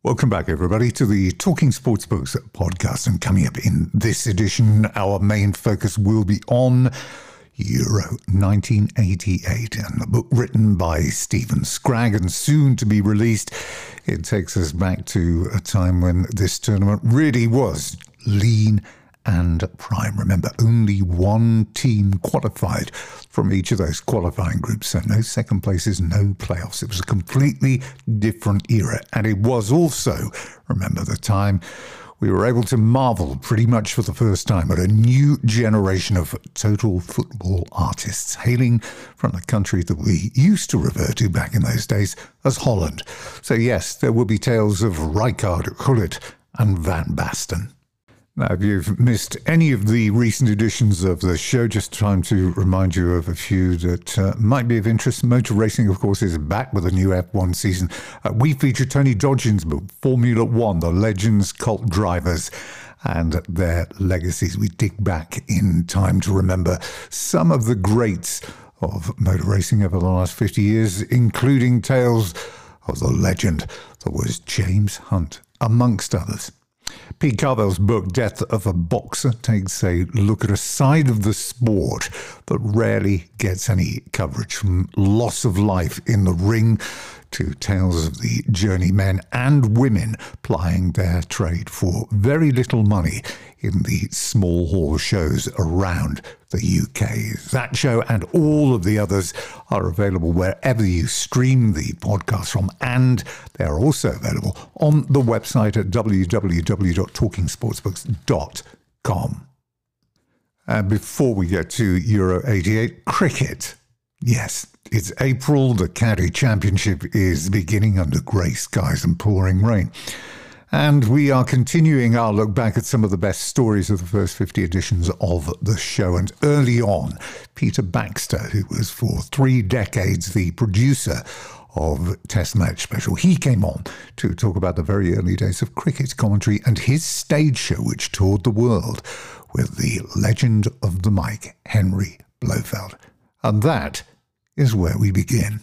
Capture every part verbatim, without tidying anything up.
Welcome back, everybody, to the Talking Sportsbooks podcast. And coming up in this edition, our main focus will be on Euro nineteen eighty-eight, and the book written by Stephen Scragg and soon to be released. It takes us back to a time when this tournament really was lean and prime. Remember, only one team qualified from each of those qualifying groups, so no second places, no playoffs. It was a completely different era, and it was also, remember, the time we were able to marvel pretty much for the first time at a new generation of total football artists hailing from the country that we used to refer to back in those days as Holland. So yes, there will be tales of Rijkaard, Gullit and Van Basten. Now, if you've missed any of the recent editions of the show, just time to remind you of a few that uh, might be of interest. Motor racing, of course, is back with a new F one season. Uh, we feature Tony Dodgin's book, Formula One, The Legends, Cult Drivers, and their legacies. We dig back in time to remember some of the greats of motor racing over the last fifty years, including tales of the legend that was James Hunt, amongst others. Pete Carville's book, Death of a Boxer, takes a look at a side of the sport that rarely gets any coverage, from loss of life in the ring to tales of the journeymen and women plying their trade for very little money in the small hall shows around the U K. That show and all of the others are available wherever you stream the podcast from, and they are also available on the website at w w w dot talking sportsbooks dot com. And before we get to Euro eighty-eight, cricket. Yes, it's April, the County Championship is beginning under grey skies and pouring rain. And we are continuing our look back at some of the best stories of the first fifty editions of the show. And early on, Peter Baxter, who was for three decades the producer of Test Match Special, he came on to talk about the very early days of cricket commentary and his stage show, which toured the world with the legend of the mic, Henry Blofeld. And that is where we begin.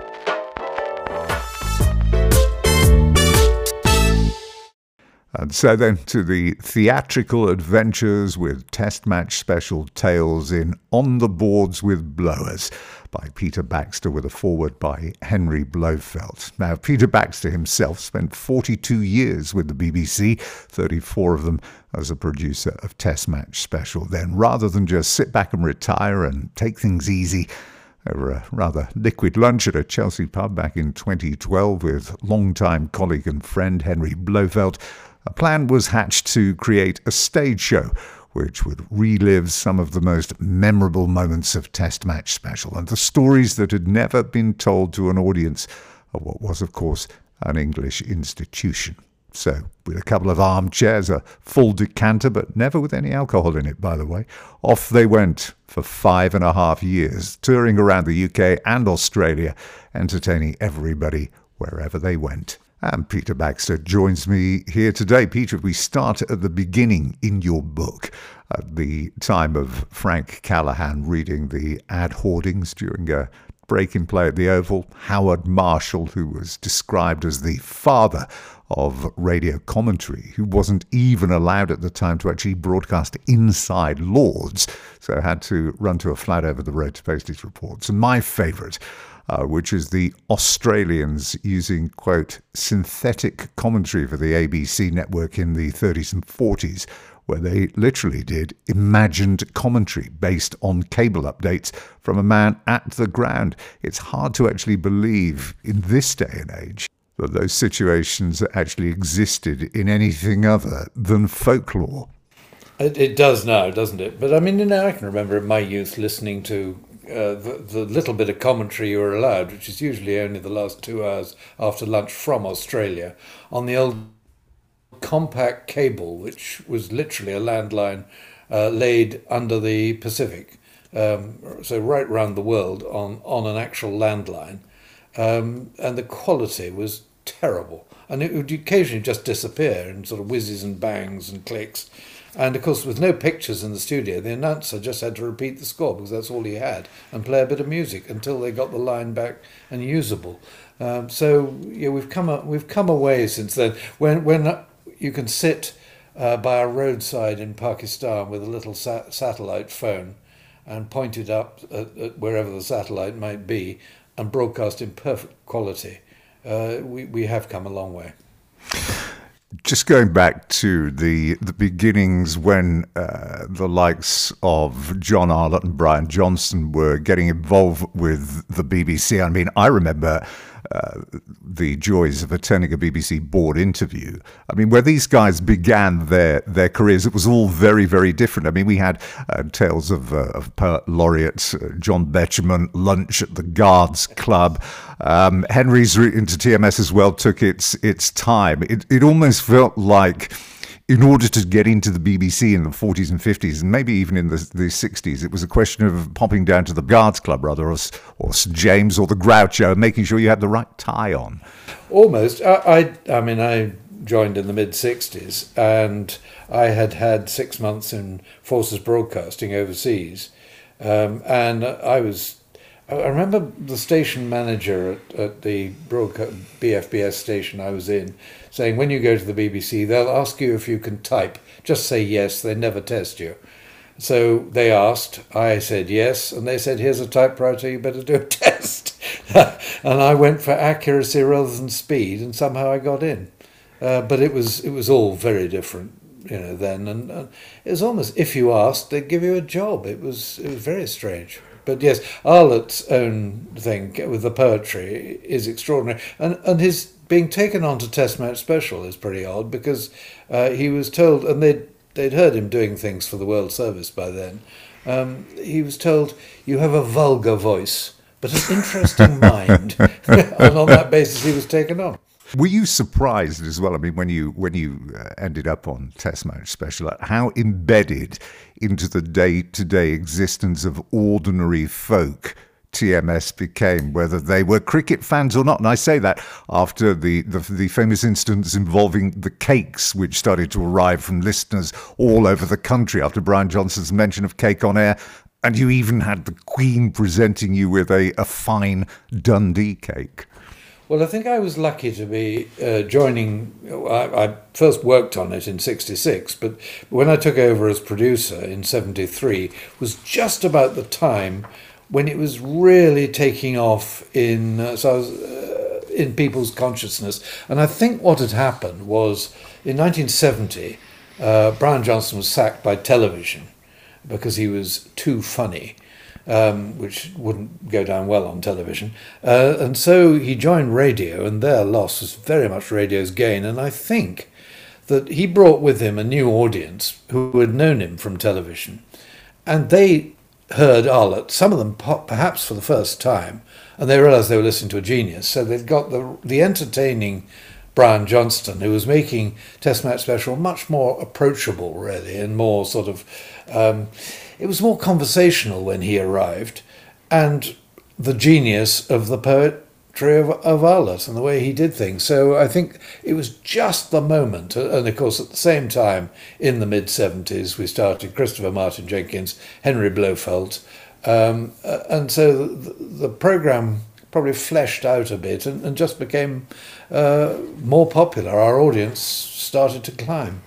And so then to the theatrical adventures with Test Match Special tales in On the Boards with Blowers by Peter Baxter, with a foreword by Henry Blofeld. Now, Peter Baxter himself spent forty-two years with the B B C, thirty-four of them as a producer of Test Match Special. Then, rather than just sit back and retire and take things easy over a rather liquid lunch at a Chelsea pub back in twenty twelve with longtime colleague and friend Henry Blofeld, a plan was hatched to create a stage show which would relive some of the most memorable moments of Test Match Special and the stories that had never been told to an audience of what was, of course, an English institution. So, with a couple of armchairs, a full decanter, but never with any alcohol in it, by the way, off they went for five and a half years, touring around the U K and Australia, entertaining everybody wherever they went. And Peter Baxter joins me here today. Peter, we start at the beginning in your book, at the time of Frank Callahan reading the ad hoardings during a break in play at the Oval. Howard Marshall, who was described as the father of radio commentary, who wasn't even allowed at the time to actually broadcast inside Lord's, so had to run to a flat over the road to post his reports. And my favourite, Uh, which is the Australians using, quote, synthetic commentary for the A B C network in the thirties and forties, where they literally did imagined commentary based on cable updates from a man at the ground. It's hard to actually believe in this day and age that those situations actually existed in anything other than folklore. It, it does now, doesn't it? But I mean, you know, I can remember in my youth listening to Uh, the, the little bit of commentary you were allowed, which is usually only the last two hours after lunch from Australia, on the old compact cable, which was literally a landline uh, laid under the Pacific, um, so right round the world on, on an actual landline. Um, and the quality was terrible. And it would occasionally just disappear in sort of whizzes and bangs and clicks. And of course, with no pictures in the studio, the announcer just had to repeat the score because that's all he had, and play a bit of music until they got the line back and usable. Um, so yeah, we've come a, we've come a way since then. When when you can sit uh, by a roadside in Pakistan with a little sat- satellite phone and point it up at, at wherever the satellite might be and broadcast in perfect quality, uh, we we have come a long way. Just going back to the the beginnings when uh, the likes of John Arlott and Brian Johnston were getting involved with the B B C. I mean, I remember uh, the joys of attending a B B C board interview. I mean, where these guys began their, their careers, it was all very, very different. I mean, we had uh, tales of, uh, of poet laureates, uh, John Betjeman, lunch at the Guards Club. Um, Henry's route into T M S as well took its its time. It, it almost felt like, in order to get into the B B C in the forties and fifties, and maybe even in the, the sixties, it was a question of popping down to the Guards Club, rather, or, or St James or the Groucho, making sure you had the right tie on. Almost. I, I, I mean, I joined in the mid-sixties, and I had had six months in Forces Broadcasting overseas, um, and I was... I remember the station manager at, at the B F B S station I was in saying, when you go to the B B C, they'll ask you if you can type. Just say yes, they never test you. So they asked, I said yes, and they said, here's a typewriter, you better do a test. And I went for accuracy rather than speed, and somehow I got in. Uh, but it was it was all very different, you know, then. And uh, it was almost, if you asked, they'd give you a job. It was it was very strange. But yes, Arlott's own thing with the poetry is extraordinary. And and his being taken on to Test Match Special is pretty odd, because uh, he was told, and they'd, they'd heard him doing things for the World Service by then, um, he was told, you have a vulgar voice, but an interesting mind. And on that basis, he was taken on. Were you surprised as well? I mean, when you when you uh, ended up on Test Match Special, how embedded into the day-to-day existence of ordinary folk T M S became, whether they were cricket fans or not? And I say that after the, the, the famous incidents involving the cakes, which started to arrive from listeners all over the country after Brian Johnston's mention of cake on air. And you even had the Queen presenting you with a, a fine Dundee cake. Well, I think I was lucky to be uh, joining. I, I first worked on it in sixty-six, but when I took over as producer in seventy-three, was just about the time when it was really taking off in uh, so I was, uh, in people's consciousness. And I think what had happened was in nineteen seventy, uh, Brian Johnston was sacked by television because he was too funny. Um, which wouldn't go down well on television. Uh, and so he joined radio, and their loss was very much radio's gain. And I think that he brought with him a new audience who had known him from television. And they heard Arlott, some of them perhaps for the first time, and they realised they were listening to a genius. So they'd got the, the entertaining Brian Johnston, who was making Test Match Special much more approachable, really, and more sort of... Um, it was more conversational when he arrived, and the genius of the poetry of, of Arlott and the way he did things. So I think it was just the moment. And of course, at the same time, in the mid-seventies, we started Christopher Martin Jenkins, Henry Blofeld. Um, and so the, the programme probably fleshed out a bit and, and just became uh, more popular. Our audience started to climb.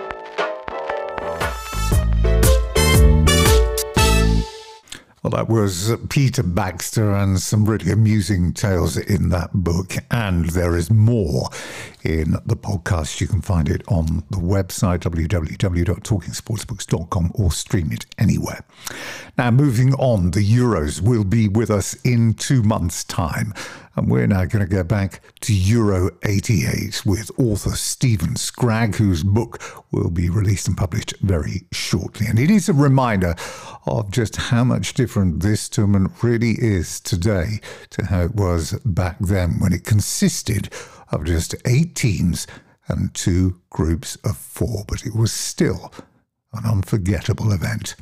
Well, that was Peter Baxter and some really amusing tales in that book. And there is more in the podcast. You can find it on the website, w w w dot talking sports books dot com, or stream it anywhere. Now, moving on, the Euros will be with us in two months' time. And we're now going to go back to Euro eighty-eight with author Stephen Scragg, whose book will be released and published very shortly. And it is a reminder of just how much different this tournament really is today to how it was back then, when it consisted of just eight teams and two groups of four. But it was still an unforgettable event.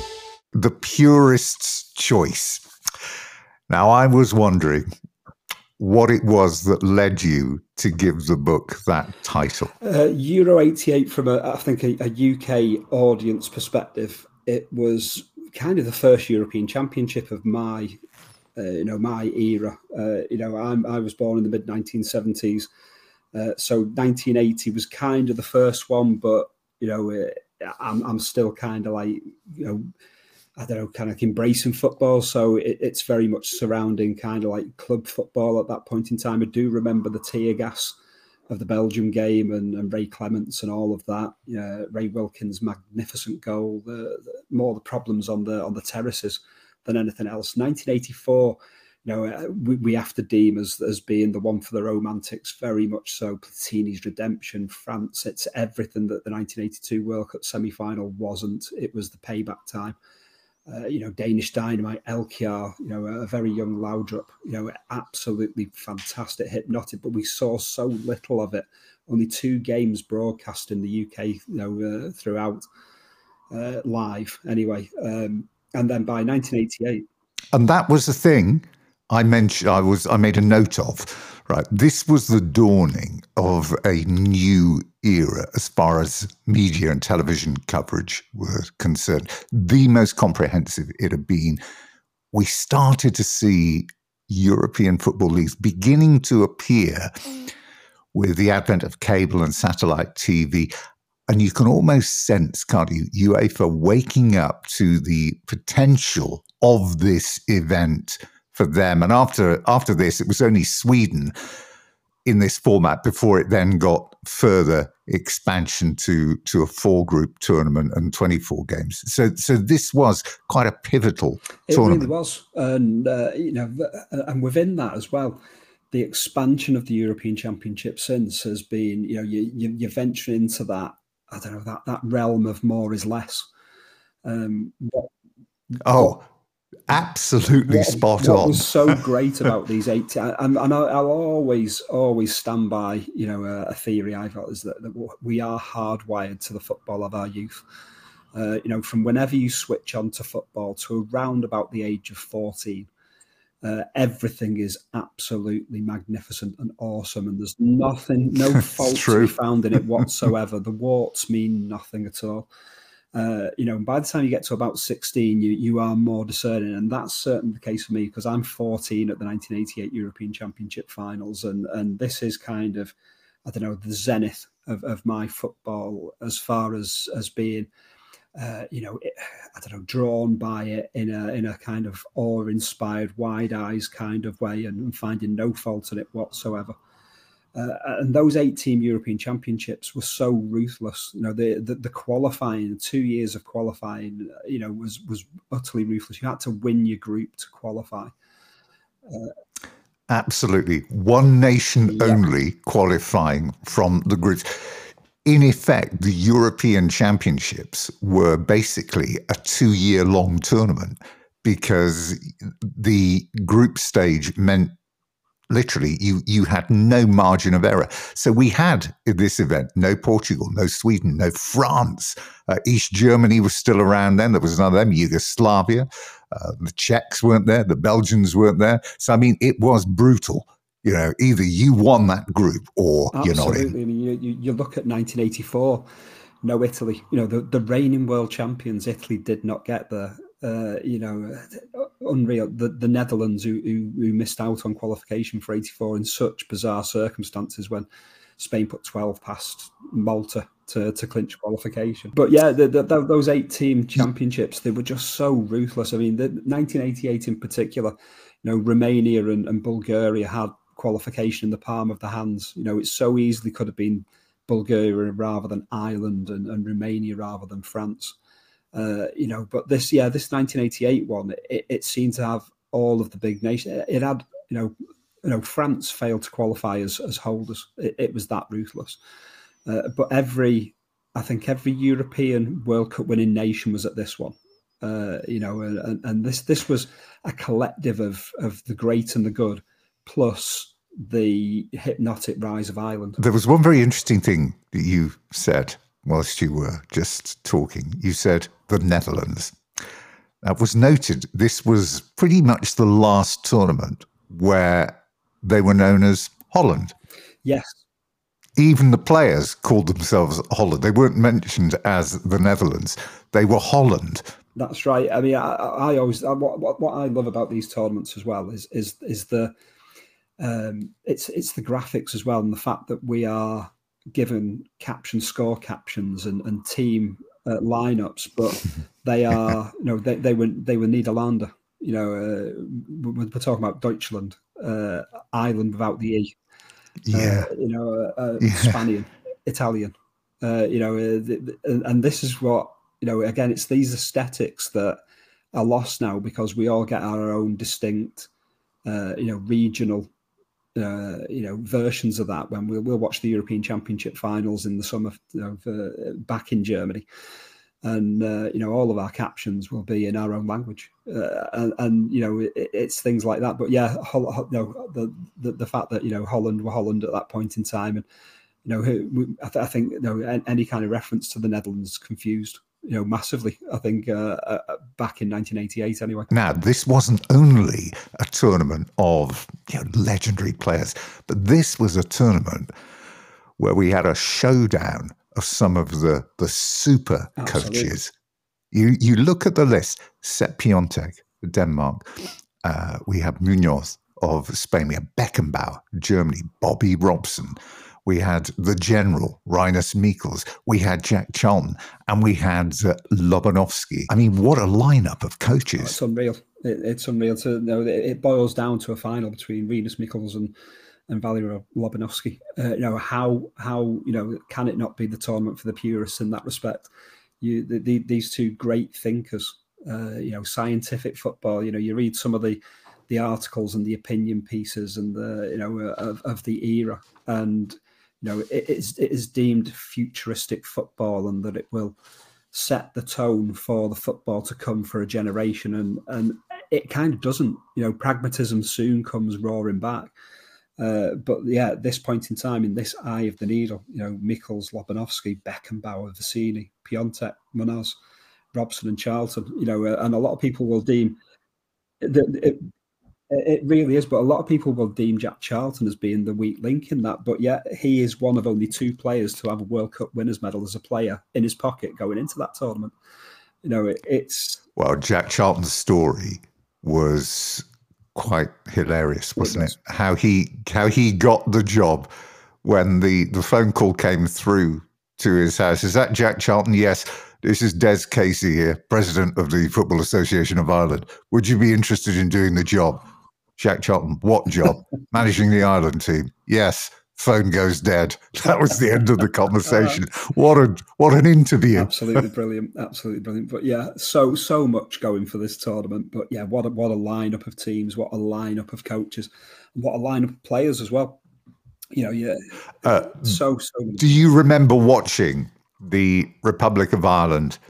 The purist's choice. Now, I was wondering, what it was that led you to give the book that title. Uh, Euro eighty-eight, from a, I think a, a U K audience perspective, it was kind of the first European Championship of my, uh, you know, my era. Uh, you know, I'm, I was born in the mid nineteen seventies, uh, so nineteen eighty was kind of the first one. But you know, uh, I'm I'm still kind of like, you know, I don't know, kind of embracing football. So it, it's very much surrounding kind of like club football at that point in time. I do remember the tear gas of the Belgium game and, and Ray Clements and all of that. Uh, Ray Wilkins' magnificent goal. The, the, more the problems on the on the terraces than anything else. nineteen eighty-four, you know, we, we have to deem as as being the one for the romantics. Very much so. Platini's redemption, France. It's everything that the nineteen eighty-two World Cup semi-final wasn't. It was the payback time. Uh, you know, Danish Dynamite, Elkjær, you know, a very young Laudrup, you know, absolutely fantastic, hypnotic, but we saw so little of it. Only two games broadcast in the U K, you know, uh, throughout, uh, live anyway. Um, and then by nineteen eighty-eight. And that was the thing I mentioned, I was, I made a note of, right? This was the dawning of a new era as far as media and television coverage were concerned. The most comprehensive it had been. We started to see European football leagues beginning to appear with the advent of cable and satellite T V. And you can almost sense, can't you, UEFA waking up to the potential of this event for them. And after after this, it was only Sweden in this format before it then got further expansion to to a four-group tournament and twenty-four games. So so this was quite a pivotal it tournament. It really was. And, uh, you know, and within that as well, the expansion of the European Championship since has been, you know, you, you, you venture into that, I don't know, that, that realm of more is less. Um, what, oh, what, absolutely what, spot what on. What was so great about these eight, and, and I'll always, always stand by, you know, a, a theory I've got is that, that we are hardwired to the football of our youth. Uh, you know, from whenever you switch on to football to around about the age of fourteen, uh, everything is absolutely magnificent and awesome, and there's nothing, no fault to be found in it whatsoever. The warts mean nothing at all. Uh, you know, and by the time you get to about sixteen, you you are more discerning, and that's certainly the case for me because I'm fourteen at the nineteen eighty-eight European Championship finals, and and this is kind of, I don't know, the zenith of, of my football as far as as being, uh, you know, it, I don't know, drawn by it in a in a kind of awe-inspired, wide eyes kind of way, and, and finding no fault in it whatsoever. Uh, and those eight-team European Championships were so ruthless. You know, the, the the qualifying, two years of qualifying, you know, was was utterly ruthless. You had to win your group to qualify. Uh, Absolutely, one nation yeah. only qualifying from the groups. In effect, the European Championships were basically a two-year-long tournament because the group stage meant literally, you you had no margin of error. So we had in this event no Portugal, no Sweden, no France. Uh, East Germany was still around then. There was none of them. Yugoslavia. Uh, the Czechs weren't there. The Belgians weren't there. So, I mean, it was brutal. You know, either you won that group or Absolutely. you're not in. I mean, you, you look at nineteen eighty-four, no Italy. You know, the, the reigning world champions, Italy did not get there. Uh, you know, unreal. The, the Netherlands who, who who missed out on qualification for eighty-four in such bizarre circumstances when Spain put twelve past Malta to, to clinch qualification. But yeah, the, the, those eight-team championships, they were just so ruthless. I mean, the nineteen eighty-eight in particular, you know, Romania and, and Bulgaria had qualification in the palm of the hands. You know, it so easily could have been Bulgaria rather than Ireland and, and Romania rather than France. Uh, you know, but this, yeah, this nineteen eighty-eight one, it, it seemed to have all of the big nations. It had, you know, you know, France failed to qualify as as holders. It, it was that ruthless. Uh, but every, I think every European World Cup winning nation was at this one. Uh, you know, and, and this this was a collective of of the great and the good, plus the hypnotic rise of Ireland. There was one very interesting thing that you said whilst you were just talking. You said the Netherlands. That was noted. This was pretty much the last tournament where they were known as Holland. Yes. Even the players called themselves Holland. They weren't mentioned as the Netherlands. They were Holland. That's right. I mean, I, I always I, what what I love about these tournaments as well is is is the um, it's it's the graphics as well, and the fact that we are given caption score captions and and team uh, lineups, but they are you know they they were they were Nederlander. You know, uh, we're talking about Deutschland, uh, Ireland without the E. Yeah, uh, you know, uh, uh, yeah. Spanian, Italian. Uh, you know, uh, the, the, and this is what. You know, again, it's these aesthetics that are lost now because we all get our own distinct, uh, you know, regional, uh, you know, versions of that. When we'll, we'll watch the European Championship finals in the summer, you know, for, back in Germany, and uh, you know, all of our captions will be in our own language, uh, and, and you know, it, it's things like that. But yeah, Hol- Hol- you know, the, the the fact that you know Holland were Holland at that point in time, and you know, who, I, th- I think you know, any kind of reference to the Netherlands confused. You know, massively, I think, uh, uh, back in nineteen eighty-eight anyway. Now, this wasn't only a tournament of you know, legendary players, but this was a tournament where we had a showdown of some of the, the super Absolutely. coaches. You you look at the list, Sepp Piontek, Denmark. Uh, we have Munoz of Spain. We have Beckenbauer, Germany. Bobby Robson. We had the General, Rinus Michels. We had Jack Charlton, and we had uh, Lobanovsky. I mean, what a lineup of coaches! Oh, it's unreal. It, it's unreal to you know. It boils down to a final between Rinus Michels and and Valery Lobanovsky. Uh, you know how how you know can it not be the tournament for the purists in that respect? You the, the, these two great thinkers. Uh, you know, scientific football. You know, you read some of the the articles and the opinion pieces and the you know of, of the era and. You know, it is it is deemed futuristic football, and that it will set the tone for the football to come for a generation, and and it kind of doesn't. You know, pragmatism soon comes roaring back. Uh, but yeah, at this point in time, in this eye of the needle, you know, Michels, Lobanovsky, Beckenbauer, Vicini, Piontek, Munoz, Robson, and Charlton. You know, uh, and a lot of people will deem that. It, It really is, but a lot of people will deem Jack Charlton as being the weak link in that. But yet, he is one of only two players to have a World Cup winners' medal as a player in his pocket going into that tournament. You know, it, it's well, Jack Charlton's story was quite hilarious, wasn't it? it? How he how he got the job when the the phone call came through to his house. Is that Jack Charlton? Yes. This is Des Casey here, president of the Football Association of Ireland. Would you be interested in doing the job? Jack Charlton, what job? Managing the Ireland team. Yes. Phone goes dead. That was the end of the conversation. What a what an interview. Absolutely brilliant. Absolutely brilliant. But yeah, so so much going for this tournament. But yeah, what a, what a lineup of teams, what a lineup of coaches, what a lineup of players as well. You know, yeah. Uh, so so do you remember watching the Republic of Ireland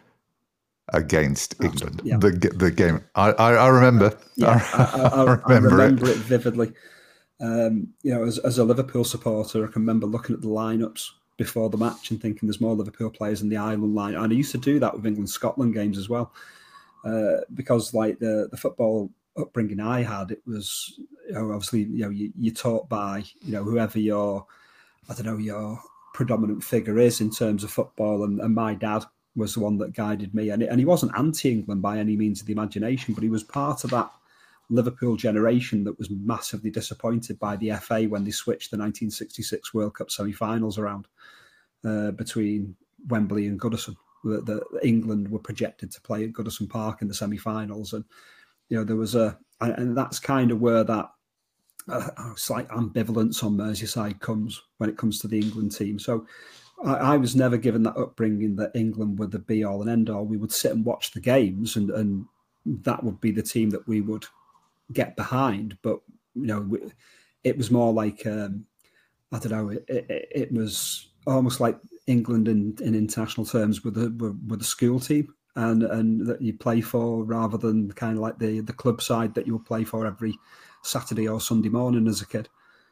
against England? Yeah. The the game. I I, I remember. Yeah, I, I, I, I remember, I remember it. it vividly. Um, you know, as as a Liverpool supporter, I can remember looking at the lineups before the match and thinking there's more Liverpool players in the Ireland line. And I used to do that with England Scotland games as well, uh, because like the the football upbringing I had, it was you know obviously you know you you're taught by you know whoever your I don't know your predominant figure is in terms of football, and, and my dad was the one that guided me, and, and he wasn't anti-England by any means of the imagination, but he was part of that Liverpool generation that was massively disappointed by the F A when they switched the nineteen sixty-six World Cup semi-finals around uh, between Wembley and Goodison. The, the England were projected to play at Goodison Park in the semi-finals, and you know there was a, and that's kind of where that uh, slight ambivalence on Merseyside comes when it comes to the England team. So I, I was never given that upbringing that England were the be-all and end-all. We would sit and watch the games, and and that would be the team that we would get behind, but you know it was more like um, I don't know. It, it, it was almost like England in, in international terms with the with the school team, and and that you play for rather than kind of like the the club side that you would play for every Saturday or Sunday morning as a kid.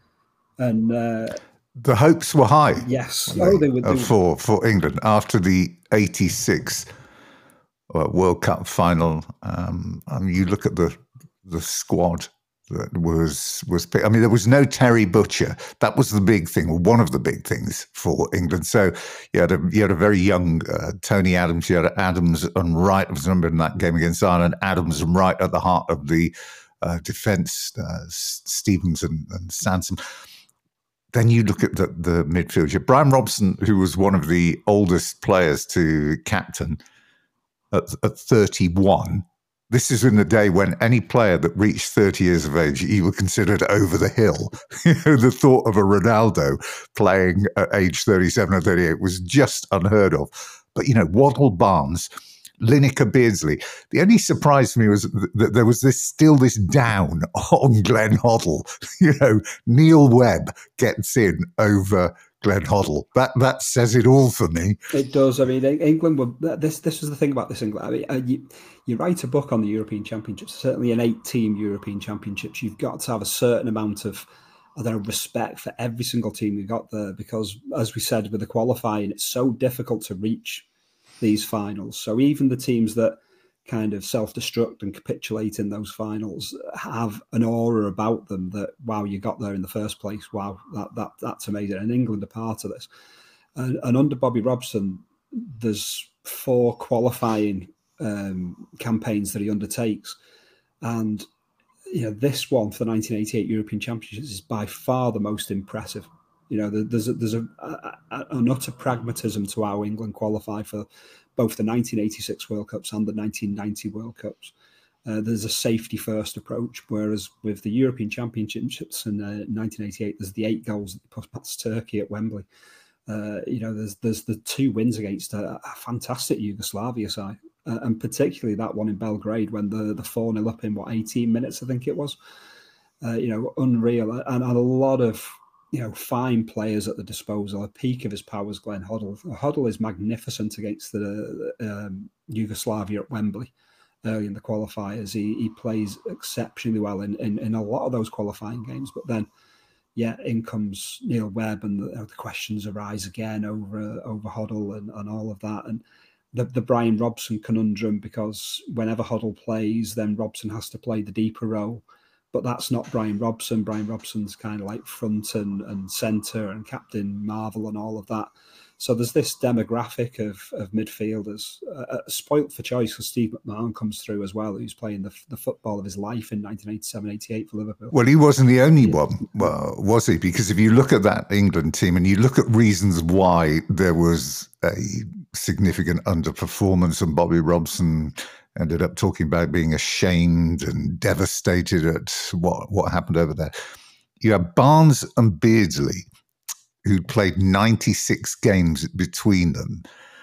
And uh, the hopes were high. Yes, they, oh, they were, they were for for England after the eighty-six World Cup final. Um, I mean, you look at the. the squad that was was. I mean, there was no Terry Butcher. That was the big thing, or one of the big things for England. So you had a you had a very young uh, Tony Adams. You had Adams and Wright. I was remembering that game against Ireland. Adams and Wright at the heart of the uh, defence. Uh, Stevens and, and Sansom. Then you look at the, the midfield. You had Brian Robson, who was one of the oldest players to captain at, at thirty-one. This is in the day when any player that reached thirty years of age, you were considered over the hill. You know, the thought of a Ronaldo playing at age thirty-seven or thirty-eight was just unheard of. But, you know, Waddle, Barnes, Lineker, Beardsley. The only surprise to me was that there was this still this down on Glenn Hoddle. You know, Neil Webb gets in over Glenn Hoddle. That that says it all for me. It does. I mean, England were this. This was the thing about this England. I mean, uh, you, you write a book on the European Championships. Certainly, an eight-team European Championships. You've got to have a certain amount of, I don't know, respect for every single team you got there, because, as we said with the qualifying, it's so difficult to reach these finals. So even the teams that kind of self-destruct and capitulate in those finals have an aura about them that, wow, you got there in the first place. Wow, that that that's amazing. And England are part of this. And, and under Bobby Robson, there's four qualifying um, campaigns that he undertakes. And you know, this one for the nineteen eighty-eight European Championships is by far the most impressive. You know, there's a, there's a, a, an utter pragmatism to how England qualify for both the nineteen eighty-six World Cups and the nineteen ninety World Cups. Uh, there's a safety-first approach, whereas with the European Championships in uh, nineteen eighty-eight, there's the eight goals that put past Turkey at Wembley. Uh, you know, there's there's the two wins against a, a fantastic Yugoslavia side, uh, and particularly that one in Belgrade when the the four nil up in what eighteen minutes, I think it was. Uh, you know, unreal, and, and a lot of, you know, fine players at the disposal. A peak of his powers, Glenn Hoddle. Hoddle is magnificent against the um, Yugoslavia at Wembley early in the qualifiers. He he plays exceptionally well in, in, in a lot of those qualifying games. But then, yeah, in comes Neil Webb, and the, the questions arise again over over Hoddle and, and all of that. And the, the Brian Robson conundrum, because whenever Hoddle plays, then Robson has to play the deeper role. But that's not Brian Robson. Brian Robson's kind of like front and, and centre and Captain Marvel and all of that. So there's this demographic of, of midfielders, uh, spoilt for choice, because Steve McMahon comes through as well, who's playing the, the football of his life in nineteen eighty-seven eighty-eight for Liverpool. Well, he wasn't the only one, well, was he? Because if you look at that England team and you look at reasons why there was a significant underperformance, and Bobby Robson ended up talking about being ashamed and devastated at what, what happened over there. You have Barnes and Beardsley, who played ninety-six games between them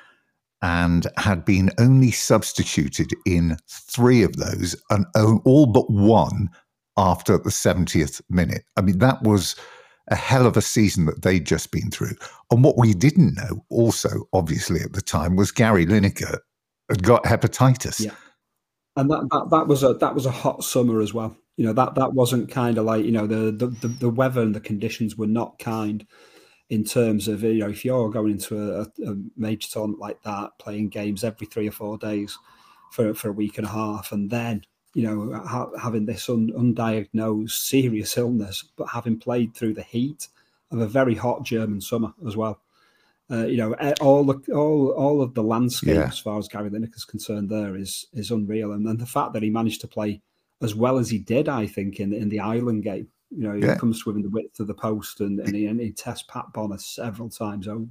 and had been only substituted in three of those, and all but one after the seventieth minute. I mean, that was a hell of a season that they'd just been through. And what we didn't know also, obviously, at the time, was Gary Lineker had got hepatitis. Yeah. And that, that that was a that was a hot summer as well. You know, that that wasn't kind of like, you know, the the, the weather and the conditions were not kind in terms of, you know, if you're going into a, a major tournament like that, playing games every three or four days for, for a week and a half, and then, you know, ha- having this un, undiagnosed serious illness, but having played through the heat of a very hot German summer as well. Uh, you know, all the all all of the landscape, yeah, as far as Gary Lineker is concerned, there is is unreal, and then the fact that he managed to play as well as he did, I think, in in the Ireland game. You know, he yeah. comes within the width of the post, and, and, he, and he tests Pat Bonner several times over.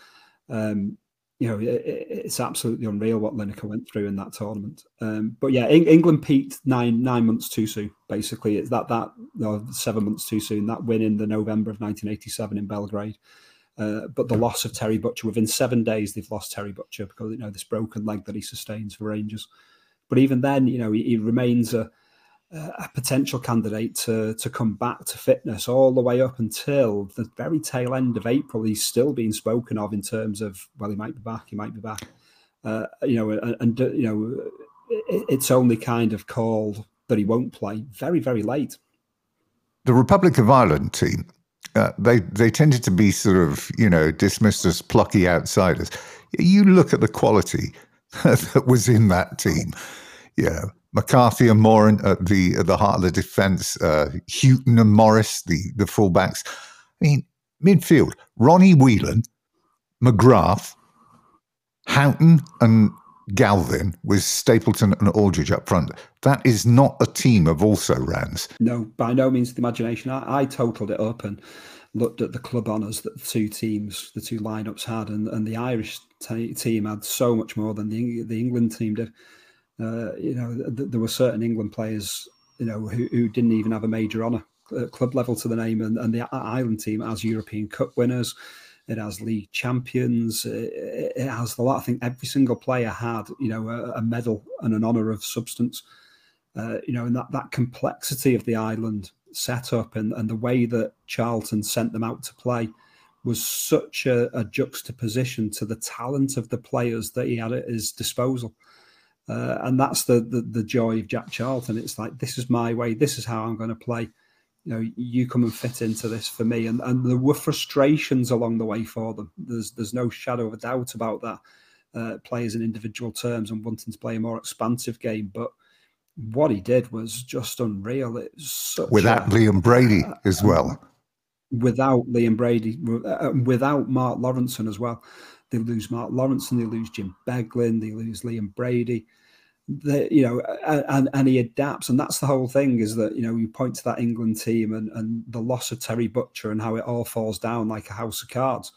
Um, you know, it, it's absolutely unreal what Lineker went through in that tournament. Um, but yeah, England peaked nine nine months too soon. Basically, it's that that no, seven months too soon. That win in the November of nineteen eighty-seven in Belgrade. Uh, but the loss of Terry Butcher, within seven days, they've lost Terry Butcher because, you know, this broken leg that he sustains for Rangers. But even then, you know, he, he remains a, a potential candidate to to come back to fitness all the way up until the very tail end of April. He's still being spoken of in terms of, well, he might be back, he might be back. Uh, you know, and, and you know, it, it's only kind of called that he won't play very, very late. The Republic of Ireland team, Uh, they they tended to be sort of, you know, dismissed as plucky outsiders. You look at the quality that was in that team. You know, McCarthy and Moran at the at the heart of the defence, uh, Houghton and Morris, the, the fullbacks. I mean, midfield, Ronnie Whelan, McGrath, Houghton and Galvin with Stapleton and Aldridge up front. That is not a team of also-rans. No, by no means the imagination. I, I totaled it up and looked at the club honours that the two teams, the two lineups had, and, and the Irish t- team had so much more than the the England team did. Uh, you know, th- there were certain England players, you know, who, who didn't even have a major honour at club level to the name, and, and the Ireland team has European Cup winners. It has league champions. It, it has a lot. I think every single player had, you know, a, a medal and an honour of substance. Uh, you know, and that, that complexity of the Ireland setup and, and the way that Charlton sent them out to play was such a, a juxtaposition to the talent of the players that he had at his disposal. Uh, and that's the, the the joy of Jack Charlton. It's like, this is my way. This is how I'm going to play. You know, you come and fit into this for me. And, and there were frustrations along the way for them. There's there's no shadow of a doubt about that. Uh, players in individual terms and wanting to play a more expansive game. But what he did was just unreal. It was such without a, Liam Brady uh, as well. Um, without Liam Brady, uh, without Mark Lawrenson as well. They lose Mark Lawrenson, they lose Jim Beglin, they lose Liam Brady. They, you know, and, and he adapts, and that's the whole thing. Is that, you know, you point to that England team and, and the loss of Terry Butcher and how it all falls down like a house of cards.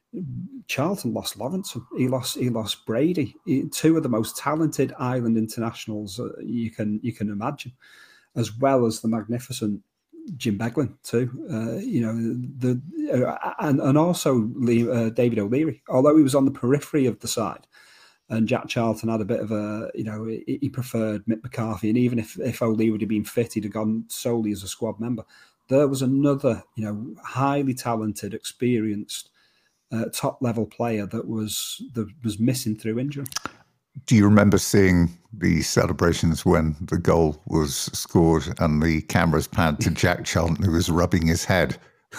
Charlton lost Lawrenson, he lost he lost Brady, he, two of the most talented Ireland internationals you can you can imagine, as well as the magnificent Jim Beglin too. Uh, you know, the uh, and and also Lee, uh, David O'Leary, although he was on the periphery of the side. And Jack Charlton had a bit of a, you know, he, he preferred Mick McCarthy. And even if, if O'Leary would have been fit, he'd have gone solely as a squad member. There was another, you know, highly talented, experienced, uh, top-level player that was that was missing through injury. Do you remember seeing the celebrations when the goal was scored and the cameras panned to Jack Charlton, who was rubbing his head?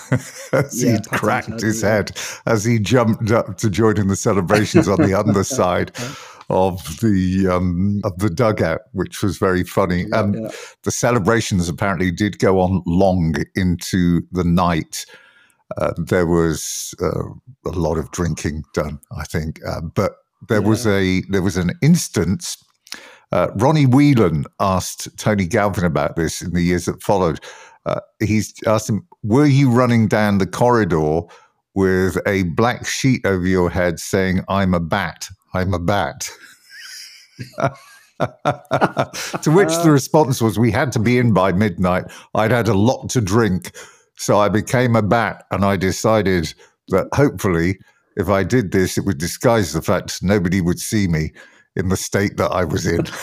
as yeah, he cracked his head, his head yeah. as he jumped up to join in the celebrations on the underside of the um, of the dugout, which was very funny. Yeah, and yeah. the celebrations apparently did go on long into the night. Uh, there was uh, a lot of drinking done, I think, uh, but there yeah. was a there was an instance. Uh, Ronnie Whelan asked Tony Galvin about this in the years that followed. Uh, he's asked him, were you running down the corridor with a black sheet over your head saying, I'm a bat, I'm a bat? To which the response was, we had to be in by midnight. I'd had a lot to drink, so I became a bat, and I decided that hopefully if I did this, it would disguise the fact nobody would see me in the state that I was in.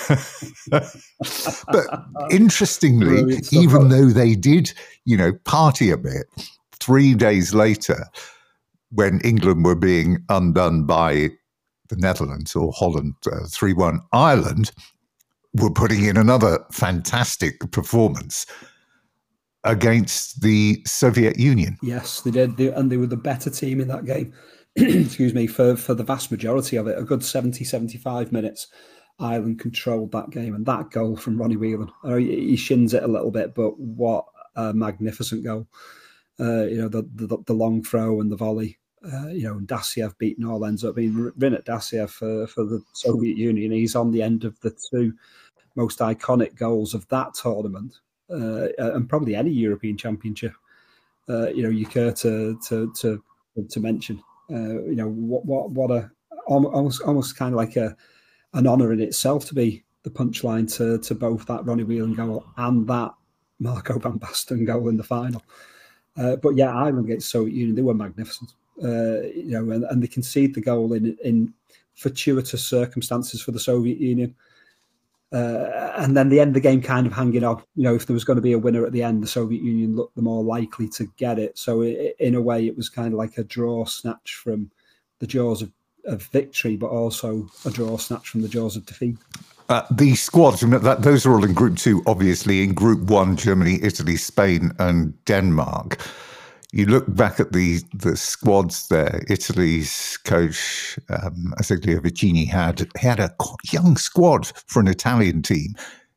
But interestingly, even though they did, you know, party a bit, three days later, when England were being undone by the Netherlands or Holland, uh, three one, Ireland were putting in another fantastic performance against the Soviet Union. Yes, they did. They, and they were the better team in that game. Excuse me, for, for the vast majority of it, a good seventy, seventy-five minutes, Ireland controlled that game. And that goal from Ronnie Whelan, I know he shins it a little bit, but what a magnificent goal. Uh, you know, the, the the long throw and the volley, uh, you know, and Dasiev beating all ends up being Rinat Dasiev for, for the Soviet Union. He's on the end of the two most iconic goals of that tournament, uh, and probably any European Championship. Uh, you know, you care to to to, to mention. Uh, you know, what what what a almost almost kind of like a an honour in itself to be the punchline to to both that Ronnie Whelan goal and that Marco Van Basten goal in the final. Uh, but yeah, Ireland against Soviet Union, they were magnificent. Uh, you know, and, and they conceded the goal in in fortuitous circumstances for the Soviet Union. Uh, and then the end of the game kind of hanging on. You know, if there was going to be a winner at the end, the Soviet Union looked the more likely to get it. So it, in a way, it was kind of like a draw snatch from the jaws of, of victory, but also a draw snatch from the jaws of defeat. Uh, the squads, that, those are all in Group Two, obviously. In Group One, Germany, Italy, Spain, and Denmark. You look back at the the squads there. Italy's coach, um, Azeglio Vicini, had had a young squad for an Italian team.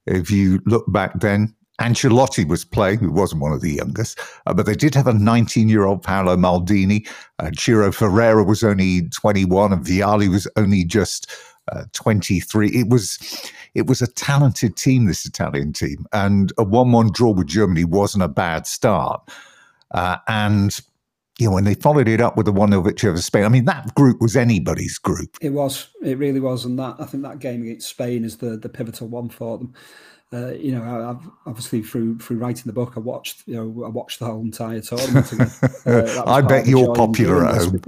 If you look back then, Ancelotti was playing, who wasn't one of the youngest, uh, but they did have a nineteen-year-old Paolo Maldini. Uh, Ciro Ferreira was only twenty-one, and Vialli was only just uh, twenty-three. It was, it was a talented team, this Italian team, and a one-one draw with Germany wasn't a bad start. Uh, and you know, when they followed it up with the one nil victory over Spain, I mean, that group was anybody's group. It was, it really was, and that I think that game against Spain is the the pivotal one for them. Uh, you know, I've obviously through through writing the book, I watched, you know, I watched the whole entire tournament again. Uh, I bet you're popular at home.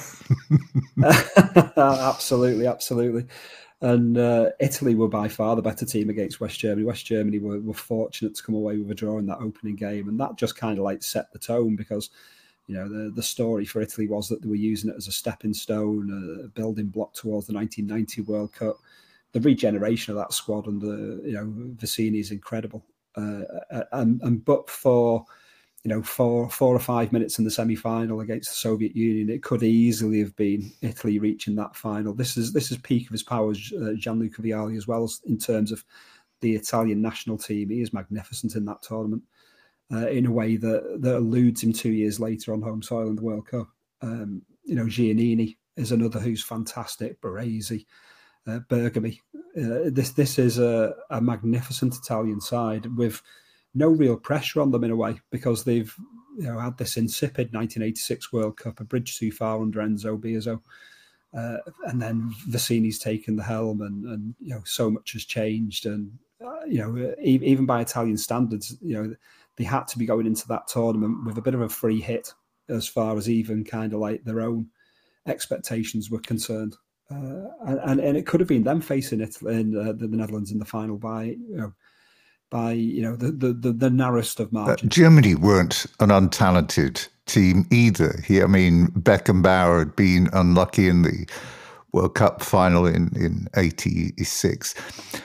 Absolutely, absolutely. And uh, Italy were by far the better team against West Germany. West Germany were, were fortunate to come away with a draw in that opening game, and that just kind of like set the tone because, you know, the the story for Italy was that they were using it as a stepping stone, a building block towards the nineteen ninety World Cup. The regeneration of that squad under, you know, Vicini is incredible. Uh, and, and but for, you know, four four or five minutes in the semi-final against the Soviet Union, it could easily have been Italy reaching that final. This is this is peak of his powers, uh, Gianluca Vialli, as well as in terms of the Italian national team. He is magnificent in that tournament uh, in a way that, that eludes him two years later on home soil in the World Cup. Um, you know, Giannini is another who's fantastic, Baresi. Uh, Bergami. Uh, this this is a, a magnificent Italian side with no real pressure on them in a way because they've, you know, had this insipid nineteen eighty-six World Cup, a bridge too far under Enzo Beazo, uh, and then Vicini's taken the helm, and, and you know, so much has changed, and uh, you know, even by Italian standards, you know, they had to be going into that tournament with a bit of a free hit as far as even kind of like their own expectations were concerned. Uh, and and it could have been them facing Italy in uh, the, the Netherlands in the final by you know by you know the the, the, the narrowest of margins. Uh, Germany weren't an untalented team either. He, I mean, Beckenbauer had been unlucky in the World Cup final in in eighty-six.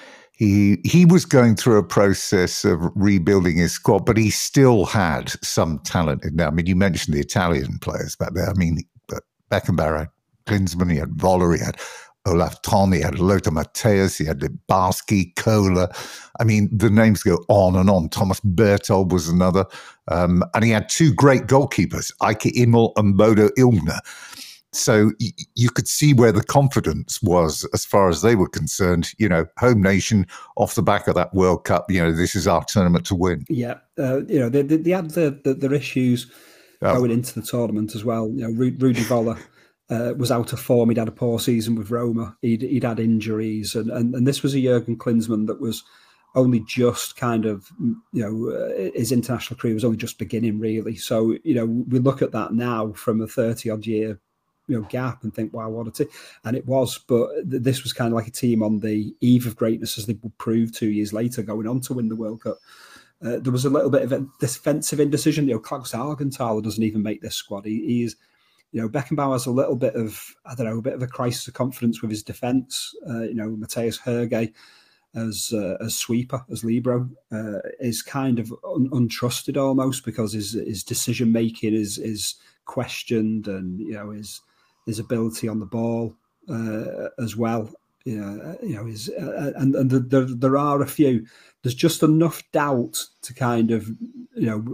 He he was going through a process of rebuilding his squad, but he still had some talent in there. I mean, you mentioned the Italian players back there. I mean, Beckenbauer had Klinsmann, he had Voller, he had Olaf Thon, he had Lothar Matthäus, he had Libarski, Kohler. I mean, the names go on and on. Thomas Berthold was another. Um, and he had two great goalkeepers, Eike Immel and Bodo Illner. So y- you could see where the confidence was as far as they were concerned. You know, home nation off the back of that World Cup, you know, this is our tournament to win. Yeah, uh, you know, they, they, they had the, the, their issues oh. going into the tournament as well. You know, Rudi Voller Uh, was out of form. He'd had a poor season with Roma. He'd, he'd had injuries. And, and, and this was a Jurgen Klinsmann that was only just kind of, you know, uh, his international career was only just beginning, really. So, you know, we look at that now from a thirty-odd year, you know, gap and think, wow, what a team. And it was, but th- this was kind of like a team on the eve of greatness, as they would prove two years later, going on to win the World Cup. Uh, there was a little bit of a defensive indecision. You know, Klaus Augenthaler doesn't even make this squad. He, he is... You know, Beckenbauer has a little bit of, I don't know, a bit of a crisis of confidence with his defence. Uh, you know, Matthias Herge as uh, as sweeper, as libero, uh, is kind of un- untrusted almost because his his decision making is is questioned, and you know his his ability on the ball uh, as well. You know, you know, his uh, and and the, the, there are a few. There's just enough doubt to kind of, you know.